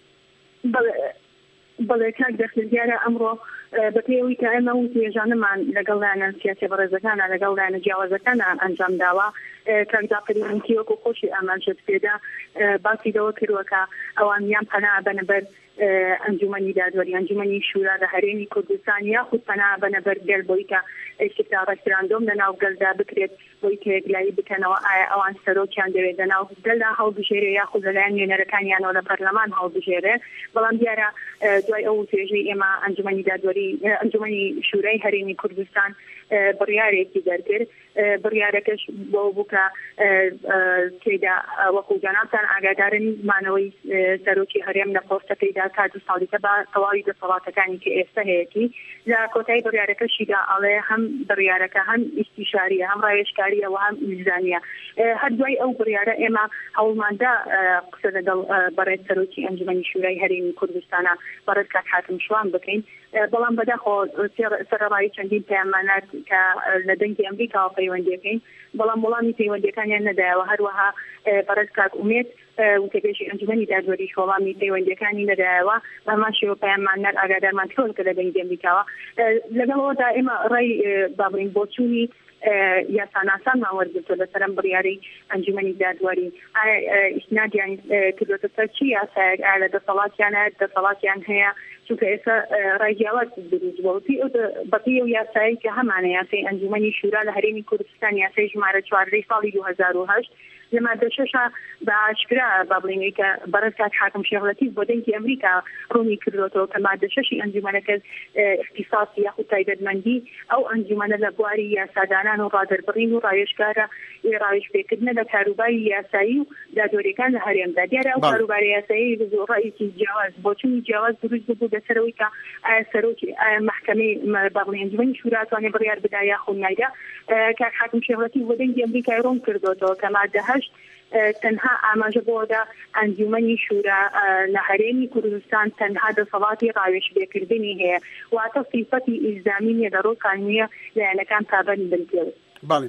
بەڵێ کاک دەخلگیارە ئەمڕۆ بە پێوی کە ئێمە و توێژانەمان لەگەڵ لایەنە سیاسی بەڕێزەکانە لەگەڵ لایەنە جیاوازەکانە ئەنجام داوە کارداپەری ئەنتیۆکو خۆشی ئاماژەت پێدا باسی دەوە کردووەکە ئەوانیان پەنا بەنەبەر ئەنجومەنی دادوەری ئەنجومەنی شورا لە هەرێمی کوردستان یاخود پەنا بەنەبەر گەل بۆی کە ئێشتا ڕەفراندۆم لەناو گەلدا بکرێت بۆی کە یەکلایی بکەنەوە ئایا ئەوان سەرۆکیان دەوێت لەناو گەلدا هەڵبژێرێ یاخود لەلایەن نوێنەرەکانیانەوە لە پەرلەمان هەڵبژێرێ بەڵام دیارە دوای ئەو توێژەی ئێمە ئەنجومەنی دادوەری ئەنجومەنی شورای هەرێمی کوردستان بڕیارێکی دەرکرد بڕیارەکەش بۆ بووکە تێدا وەکو جانابتان ئاگادارن مانەوەی سەرۆکی هەرێم لە پۆستەکەیدا تا 2 ساڵیکە بە تەواوی دەسەڵاتەکانی کە ئێستا هەیەی لە کۆتایی بڕیارەکەشیدا ئەڵێ هەم بڕیارەکە هەم ئیستیشاریە هەم ڕایشکاریە و هەم میزانیە هەر دوای ئەو بڕیارە ئێمە هەوڵماندا قسە لەگەڵ بەڕێز سەرۆکی ئەنجومەنی شورای هەرێمی کوردستانە بەڕێز کاک حاتم شوان بکەین بەڵام بەداخۆ سەرڕایی چەندین پەیامانات کە لە دەنگی ئەمریکاوە پەیوەندیەکەین بەڵام وەڵامی پەیوەندیەکانیان نەدایەوە هەروەها بەڕێز کاک ئومێد وتەبێژی ئەنجومەنی دادوەری وەڵامی پەیوەندیەکانی نەدایەوە بەمان شێوە پەیامانات ئاگادارمان کردوون کە لە دەنگی ئەمریکاوە لەگەڵەوەدا ئێمە ڕێی بابڕین بۆ چوونی یاساناسانمان وەرگرتووە لەسەرم بڕیارەی ئەنجومەنی دادوەری ئیسنادیان کردوتە سەر چی یاسایەک لە دەسەڵاتیان هەیە چونکە ئێستا ڕایجیاوات دروست بووە بەپی و یاسایی کە هەمانە یاسای ئەنجومەنی شورا لە هەرێمی کوردستان یاسای ژمارە 14 ساڵی 2008 لە مادە 6 بە ئاشکرا با بڵێنەوەی کە بەڕێز کاک حاکم شێخڵەتیف بۆ دەنگی ئەمریکا ڕوونی کردوەوە کە مادە 6 ئەنجومەنەکە اختصاصی یاخود تایبەتمەندی ئەو ئەنجومەنە لە بواری یاسادانان و ڕادەربڕین و ڕایشکارە ڕایشپێکردنە لە کاروباری یاسایی و دادوەریەکان لە هەرێمدا دیارە ئەو کاروباری یاسایی ڕایەکی جیاواز بۆچوونی جیاواز دروست بوو لەسەرەوەی کە ئایا سەرۆکی مەحکەمەی با بڵێن ئەنجومەنی شورا توانێت بڕیار بدا یاخود نایدا کاک حاکم شێخڵەتیف بۆ دەنگی ئەمریکای ڕوون کردوەوە کە مادە 8 تەنها ئاماژە بۆدا ئەنجومەنی شورا لە هەرێمی کوردستان تەنها دەسەڵاتی ڕاوێژبێکردنی هەیە واتە صیفەتی ئیلزامی نیە لە ڕۆ قانونیە لایەنەکان پابەند بن.
باڵێ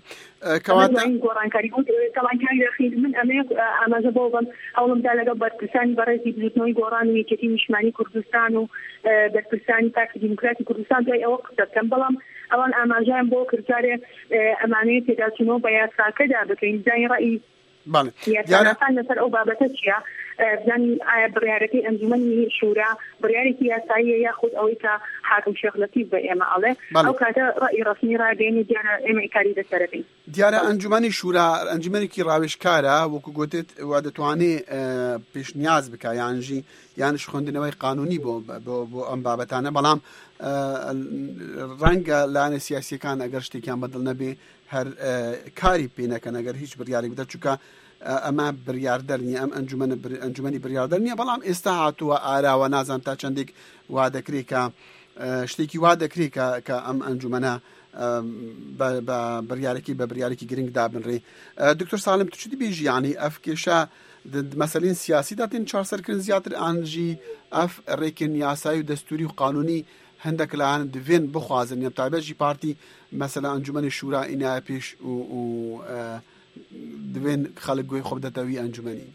گۆڕانکاری گۆڕانکاری دەخیل من ئەمێ ئاماژە بۆ بم هەوڵمدا لەگەڵ بەرپرسانی بەڕێزی بزوتنەوەی گۆڕان و یەکێتی نیشتمانی کوردستان و بەرپرسانی پارتی دیموکراتی کوردستان دوای ئەوە قسە بکەم بەڵام ئەوان ئاماژیان بۆ کردجارێ ئەمانەیە تێداچوونەوە بە یاساکەدا بکەین زای ڕەئی یاساناسان لەسەر ئەو بابەتە چییە بزانین ئایا بڕیارەکەی ئەنجومەنی شورا بڕیارێکی یاساییە یاخود ئەوەی کە حاکم شێخڵەتیف بە ئێمە ئەڵێ ئەو کاتە ڕەئی ڕەسمی ڕاگەینی دیارە ئێمە ئیکاری دەسەرەکەین
دیارە ئەنجومەنی شورا ئەنجومەنێکی ڕاوێژکارە وەکو گوتت وا دەتوانێت پێشنیاز بکە یانژی یانش خوێندنەوەی قانونی بۆ ئەم بابەتانە بەڵام ڕەنگە لایەنە سیاسیەکان ئەگەر شتێکیان بەدڵ نەبێ هەر کاری پێ نەکەن ئەگەر هیچ بڕیارێک بدە چونکە ئەمە بڕیاردەر نیە ئەم ئەنجومەنی بڕیاردەر نییە بەڵام ئێستا هاتووە ئاراوە نازانم تا چەندێک وا دەکرێت کە شتێکی وا دەکرێت کە ئەم ئەنجومەنە بڕیارێکی بە بڕیارێکی گرنگ دابنڕێ. دکتۆر سالم تو چی بێژی ینی ئەف کێشە مەسەلەین سیاسیدا تێن چارسەرکردن زیاتر ئانژی ئەف ڕێکن یاسایی و دەستوری و قانونی هەندێک لایەن دەوێن بخوازن یان تایبەتی پارتی مەسەلا ئەنجومەنی شورا ئینایە پێش و دەوێن خەڵک گوێی خۆ بدەتەوی ئەنجومەنی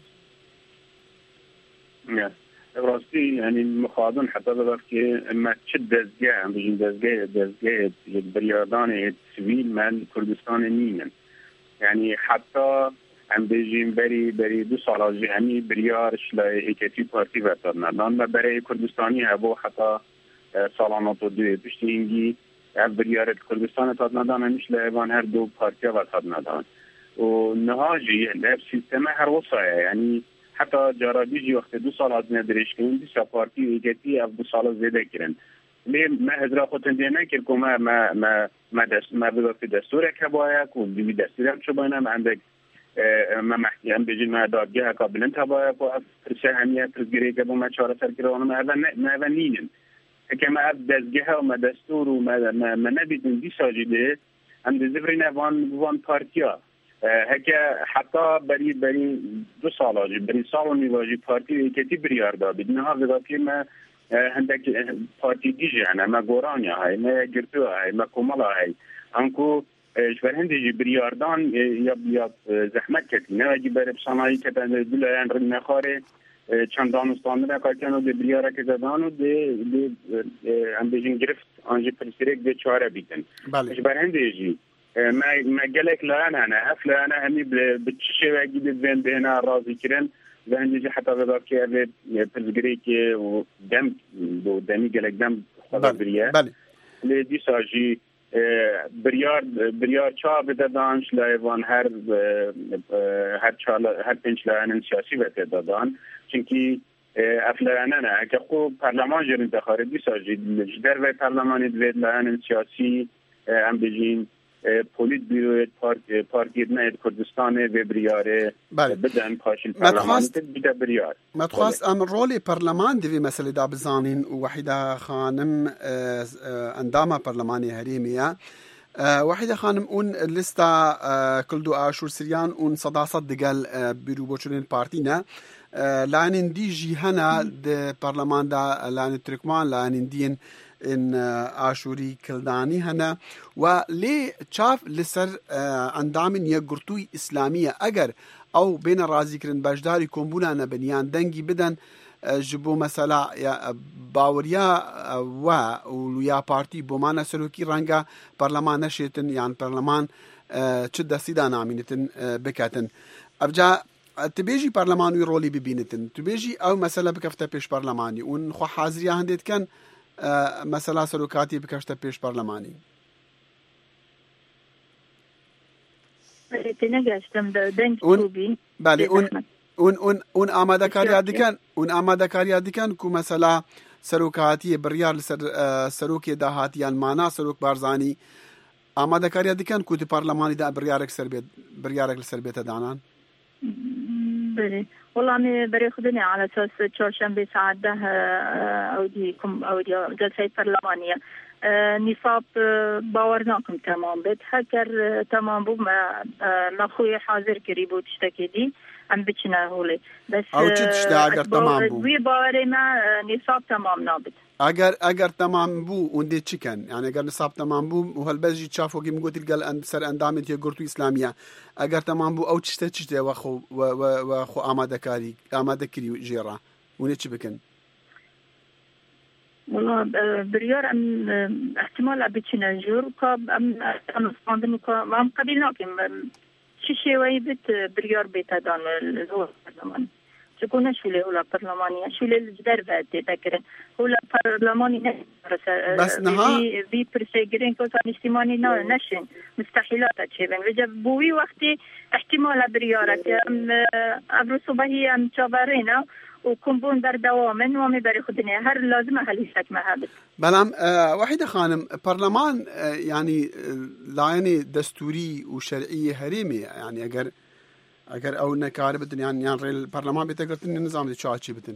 راستی یعنی مخاطبن حتی بذات که ما چه دزگه هم بجین دزگه بریاردان سویل من کردستان نیمن یعنی حتی هم بجین بری 2 سال از جهنی بریارش لحکتی پارتی ورتاد ندان و برای کردستانی هبو حتی سالانات و دوی پشتی اینگی بریارت کردستان تاد ندان همیش لحبان هر 2 پارتی ورتاد ندان و نهاجی لحب سیستم هر وصایه یعنی حتی جارابیجی وقت 2 سال از ندریش کنیم 2 پارتی و ایگتی اف 2 سال زیده کرن ما هزرا خودتن دیه نکر که ما بذات دستور که باید و بیوی دستوری هم چه باید عندك ما محکیم بجین ما دادگاه قابلن تباید و پرسه همیه پرسگیری که با ما چاره سرگیرانو ما اول نینن که ما اف دستگاه و ما دستور و ما نبیدن 2 ساجیده هم دزفرین وان پارتیا هکه حتی بری 2 سال آجی بری سال و نیواجی پارتی ایکتی بریار دابید نها وقتی ما هندک پارتی دیجی هنه ما گورانی های ما گرتو های ما کمال های انکو جبر هندی بریاردان یا زحمت کتی نه اگه بر بسانایی که دلایان رو نخاره چند دانستان نکاتیانو ده بریاره که زدانو ده هم بیجین گرفت آنجی پرسیرک ده چاره بیتن جبر هندی ما قالك لا أنا أفلا أنا همي بتشي واجد بين بينا راضي كرن وهندي حتى غدا كي بزغريك ودم ودمي قالك دم خلاص بريا لدي ساجي بريار چا بدادانش لایوان هر پنج لایان سیاسی بدادان چونکی افلایانه نه که خوب پارلمان جرین دخاره دی ساجی در و پارلمانی دوید لایان سیاسی هم بجین پولیت بیروید پارتید نه کردستان و بریاره بدن پاشل پارلمان بیده بریار
متخواست ام رول پارلمان دوی مسئله دا بزانین وحیده خانم اندام پارلمانی هریمیه وحيدة خانم اون لستا كل دو آشور سريان اون صدا صدقال بيرو بوچونين بارتينا لانين دي جي هنا د برلمان دا لانين تركمان لانين دين ان آشوري كلداني هنا ولي چاف لسر اندامين يقرطوي اسلامية اگر او بين رازي كرن باشداري كومبولانا بنيان دنگي بدن جبو مثلا باوریا و یا پارتی بومانه سلوکی رنگا پارلمان نشیتن یان پارلمان چه دستی دا نامینتن بکاتن ابجا تبیجی پارلمانوی رولی ببینتن تبیجی او مثلا بکفته پیش پارلمانی اون خو حاضری هندید کن مثلا سلوکاتی بکفته پیش پارلمانی بله اون آماده کاری دکن کو مثلا سروکاتی بریار سروک دهاتیان مانا سروک بارزانی آماده کاری دکن کو دی پارلمانی دا بریارک سربیت دانان
بله والله أنا بري خدني على أساس چهارشنبه ساعت 10 أو دي جلسة برلمانية نصاب باور ناكم تمام بد هكر تمام بو ما خوي حاضر قريب وتشتكي دي عم بتشنا هولي بس
او تشتكي اگر تمام بو
وي باوري ما نصاب تمام نابد
اگر تمام بو وندي تشكن يعني اگر نصاب تمام بو وهالبجي تشافو كي مقوت القل ان سر اندامت يقرتو اسلاميه اگر تمام بو او تشتكي واخو اماده كري جيرا ونيتش بكن
والله بريار ام احتمال ابيتشنا جور كاب ام صندن ما قبلنا كم شي وي بت بريار بيت دان هو زمان تكون شو له ولا برلمانيه شو له الجدار بعد تذكر ولا برلماني
بس نها
في برسجرين كوتا اجتماعي نشن مستحيلات تشيبن وجب بوي وقتي احتمال بريارك ابرو صباحي ام تشابرينا وكمبون بردوامن ومي بري خدني هر لازم هليشك مهابط
بلام وحيدة خانم برلمان يعني لايني دستوري وشرعية هريمي يعني اگر او نكار بدن يعني البرلمان بتقدر النظام دي شاشي بدن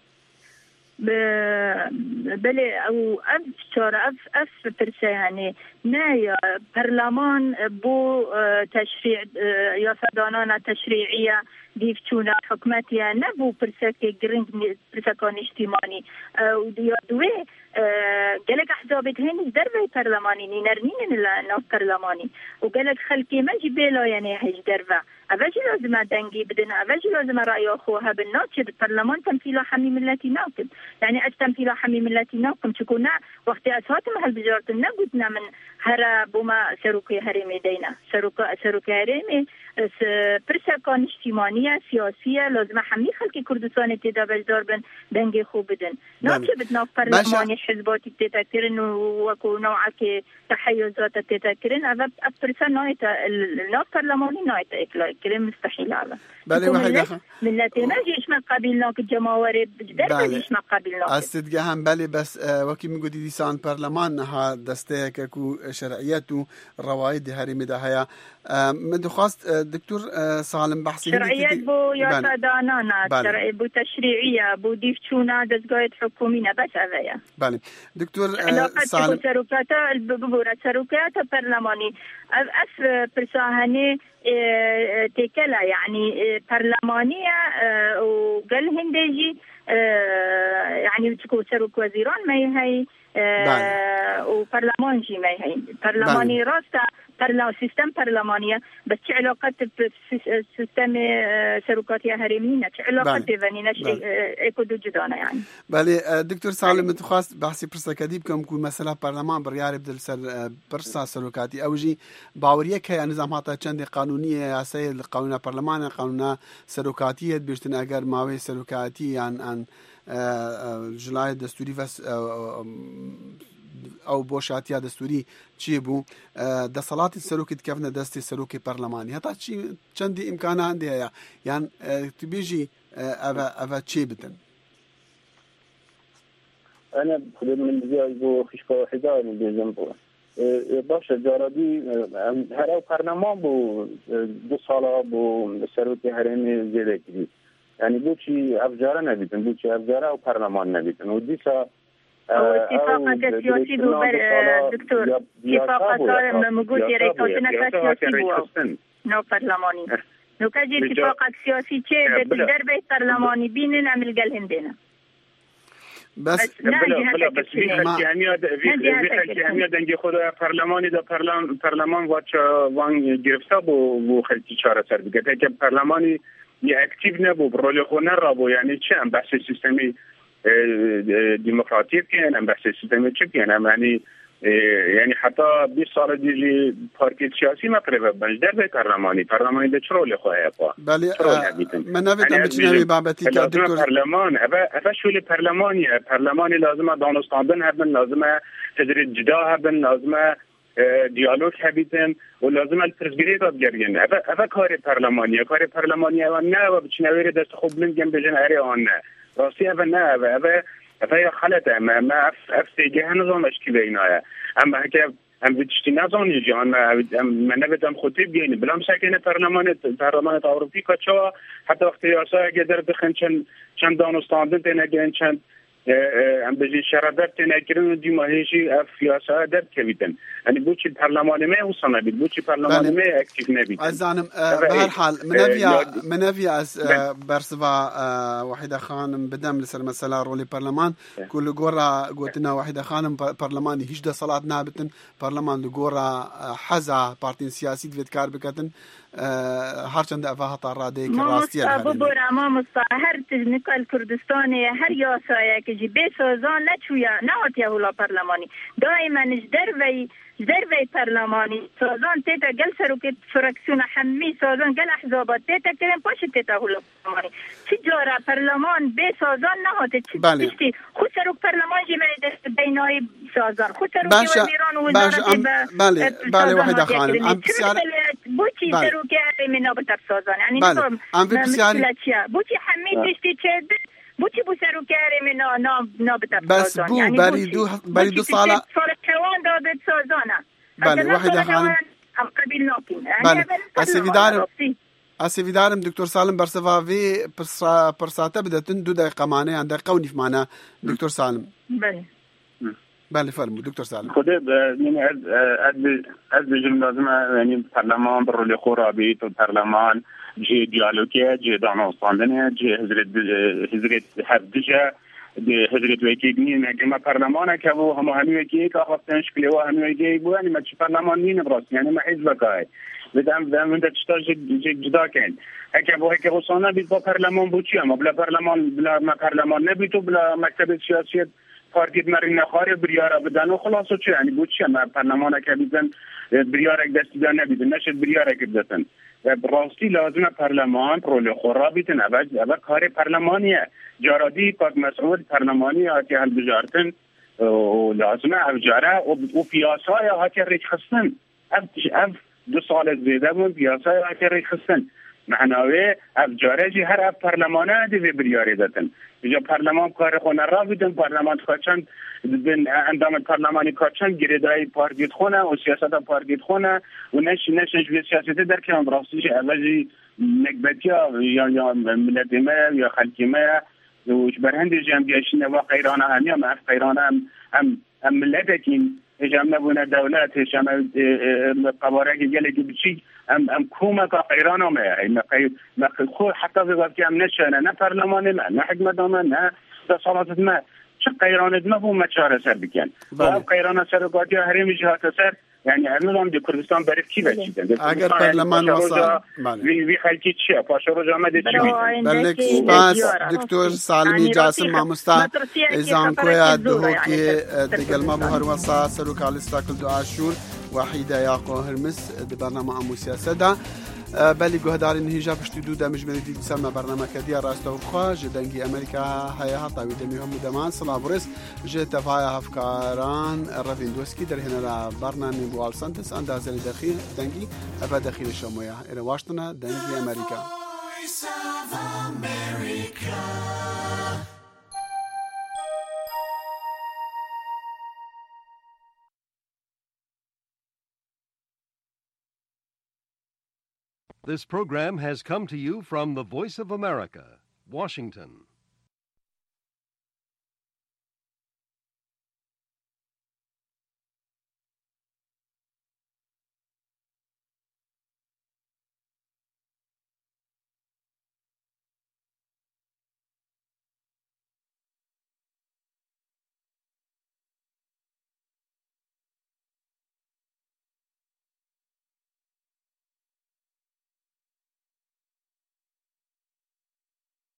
بله او اف برسه يعني نايا برلمان بو تشريع يا سدانان تشريعيه ديفتونا حكمتيا نبو برسكي جرينج برسكان اجتماعي وديا دوي قالك احزابت هين دربي برلماني نرنين الناس برلماني وقالك خلكي ما جبيلو يعني هيج دربا أفاجي لازم دنجي بدنا أفاجي لازم رأي أخوها بالناتج البرلمان تمثيل حمي ملتي ناقد يعني تمثيل حمي ملتي ناقد تكون وقت أسوات محل بجارة النقدنا من هرا بما سروكي هرمي دينا سروكي هرمي برسكان اجتماعية سياسية لازم حمي خلكي كردستان تدابج داربن دنجي خوب بدن ناتج بدنا برلماني حزبات تتذكرن وكو نوعك تحيزات تتذكرن أفرسان نايت الناس برلماني نايت إكلاي كلام مستحيل على
بله واحد
ملتي ما جيش ما قابلنا كجماهير بجدر جيش ما قابلنا
استدقى هم بله بس وكي من قدي ديسان برلمان ها دستك كو شرعيته روايد هرمي ده هيا من خواست دكتور سالم بحثي
شرعيات بو يا سادانانا شرعي بو تشريعيه بو ديفتشونا دزقايت حكومينا بس هذايا
بله دكتور
سالم سروكاتا الببورة سروكاتا برلماني اف برساهني تكلا يعني برلمانيه وقال هندجي يعني تكون سروك وزيران ما هي و پارلمان جی می هین پارلمانی راستا سیستم پارلمانیه بس چه علاقت سیستم سروکاتی هرمی نه چه علاقت بینی نشه اکو دو جدانه يعني.
بله دکتور سالم تخواست بحثی پرسا کدی بکم کو مثلا پارلمان بریاری بدل سر پرسا سروکاتی اوجی باوریه که نظام هاتا چند قانونیه اساس قانون پارلمان قانون سروکاتی بیشتر اگر ماوی سروکاتی ان جلای دستوری او بوشاتیا دستوری چی بو دسالات سروکی کفنه دستی سروکی پارلمانی هتا چی چندی امکانات ده یعنی تبیجی اوا چی بدن
انا خدمت من زیاد بو خشکا حضار می‌دیم بو باشه جارادی هر پارلمان بو 2 سال بو سروکی هرمی زیاده کردی یعنی بو چی افجاره نبیدن بو چی افجاره و پارلمان نبیدن و دیسا
اتفاقات سیاسی بو بر دکتر اتفاقات موجود ریکوتنا سیاسی بو نو پارلمانی نو کجی اتفاقات سیاسی چه در به پارلمانی بینن عمل گل هندنا
بس
بلا بس يعني دنگی خدا پارلمانی دا پارلمان وان گرفته بو خلکی چاره سر بگه که پارلمانی یه اکتیو نبو رول خونه را بو یعنی چه هم بحث سیستمی دموکراتیک که هم بحث سیستمی چه که هم یعنی حتی 20 سال دیجی پارتی سیاسی مقربه بنج در به پارلمانی ده چه رول خواهی پا
بله من نویدم بچنوی بابتی که دکتور
پارلمان افا شولی پارلمانی لازمه دانستاندن هبن لازمه تدرید جدا هبن لازمه دیالوگ هبیتن و لازم الپرزگیری داد گرین افا کار پارلمانی و نه و بچنوی دست خوب بلنگم بجن اری آن نه راستی افا نه افا یا خلطه ما افسیگه نظامش کی بینایه اما که هم بچتی نظامی جان من نبیدم خطیب گینی بلام سکنه پارلمان اروپی کچا حتی وقتی یاسا اگه در بخن چند دانستاندن تنگین چند هم بجی شرادت تنگیرن دیماهیشی افیاسا در کبیدن یعنی بوچی پارلمان می وصلنا بید بوچی پارلمان می اکتیف نبید
عزانم به هر حال منوی از برسوا وحیده خانم بدم لسر مسئله رولی پارلمان کل گورا گوتنا وحیده خانم پارلمانی هیچ ده صلاة نابتن پارلمان گورا حزا پارتین سیاسی دوید کار بکتن هرچند افاها طراده که راستی
ما مصطفى هر تجنك الكردستاني هر ياسايا كجي بسوزان نچويا نواتيا هولا برلماني دائما جدروي برلماني سوزان تيتا قل سروكت فراكسيون حمي سوزان قل احزابات تيتا كلم باش تيتا هولا برلماني تجارة برلمان بسوزان نهاتي تشتي خود سروك برلمان جي من دست بيناي سوزان خود سروك وزيران وزارة
بالي واحدة خانم ام بسيارة
بوچی سروکی من نابتر سازان یعنی بوچی حمید تشتی چه بوچی بو سروکی من نابتر
بس بو بری دو ساله
سال چوان دادت سازانه
بله واحده خانم
قبیل ناکین
بله اسیویدارم دکتر سالم برسوا وی پرساته بدتن 2 دقیقه معنی عند قونی معنا دکتر سالم بله فرمو دکتر سالم
خود یعنی از بجم لازمه یعنی پارلمان برول خورابی تو پارلمان جه دیالوگی جه دانستاندنه جه حضرت حدجه حضرت وکیگنی نگم پارلمان که و همه وکی که خواستنش کلی و همه وکی بو یعنی مچ پارلمان نی نبراس یعنی ما حزب کای بدم من دشتا جدا کن اگه بو که وصلنا بید با پارلمان بو چی اما بلا پارلمان نبی تو بلا مکتب سیاسی پارتی مرین نخاره بریاره بدن و خلاصو چه یعنی بود چه ما پارلمان که بیدن بریاره دستی دار نبیدن نشد بریاره که بدن و راستی لازم پارلمان رول خورا بیتن اول کار پارلمانیه جارادی پاک مسئول پارلمانی هاتی حل بجارتن و لازم افجاره و پیاسای هاتی ریک خستن اف 2 سال زیده بود پیاسای هاتی ریک خستن معناوی افجاره جی هر پارلمانه دیوی بریاره دادن بجا پارلمان کار خونه را بیدن پارلمان کارچند اندام پارلمانی کارچند گریدای پارتیت خونه و سیاست پارتیت خونه و نشنش به سیاست در که هم راستیش اولی نکبتی یا ملتیمه یا خلکیمه و برهند جمعیشین و قیرانه همی هم اف قیرانه هم ملتکین هجام نبونه دولت هجام قباره که گله که بچی ام کومه که قیران همه خود حتی وقتی هم نشانه نه پارلمان نه حکمت همه نه دستالات ما چه قیرانت نبو مچاره سر بکن و قیرانه سر گاتی هرمی جهات سر یعنی هنوز در کردستان برای کی بچیدن
اگر پارلمان واسه
وی خلکی چیه پاشا روز آمده چی بیدن
بلک سپاس دکتر سالمی جاسم مامستا ایزان کویا دهو که دگل ما بهر واسه سرو کالستا کل دو آشور وحیده یاقو هرمس دی برنامه امو سیاسه دا بلی گهدارین هیجا پشتی دو دمج مردی بسرنا برنامه کدیا راستا و خواه جدنگی امریکا هیا تاوی دمی هم دمان سلابورس جد تفایا هفکاران روین دوسکی در هنرا برنامه بوال سنتس اندازه دنگی افا دخیل شمویا ایره واشتنا دنگی امریکا.
This program has come to you from the Voice of America, Washington.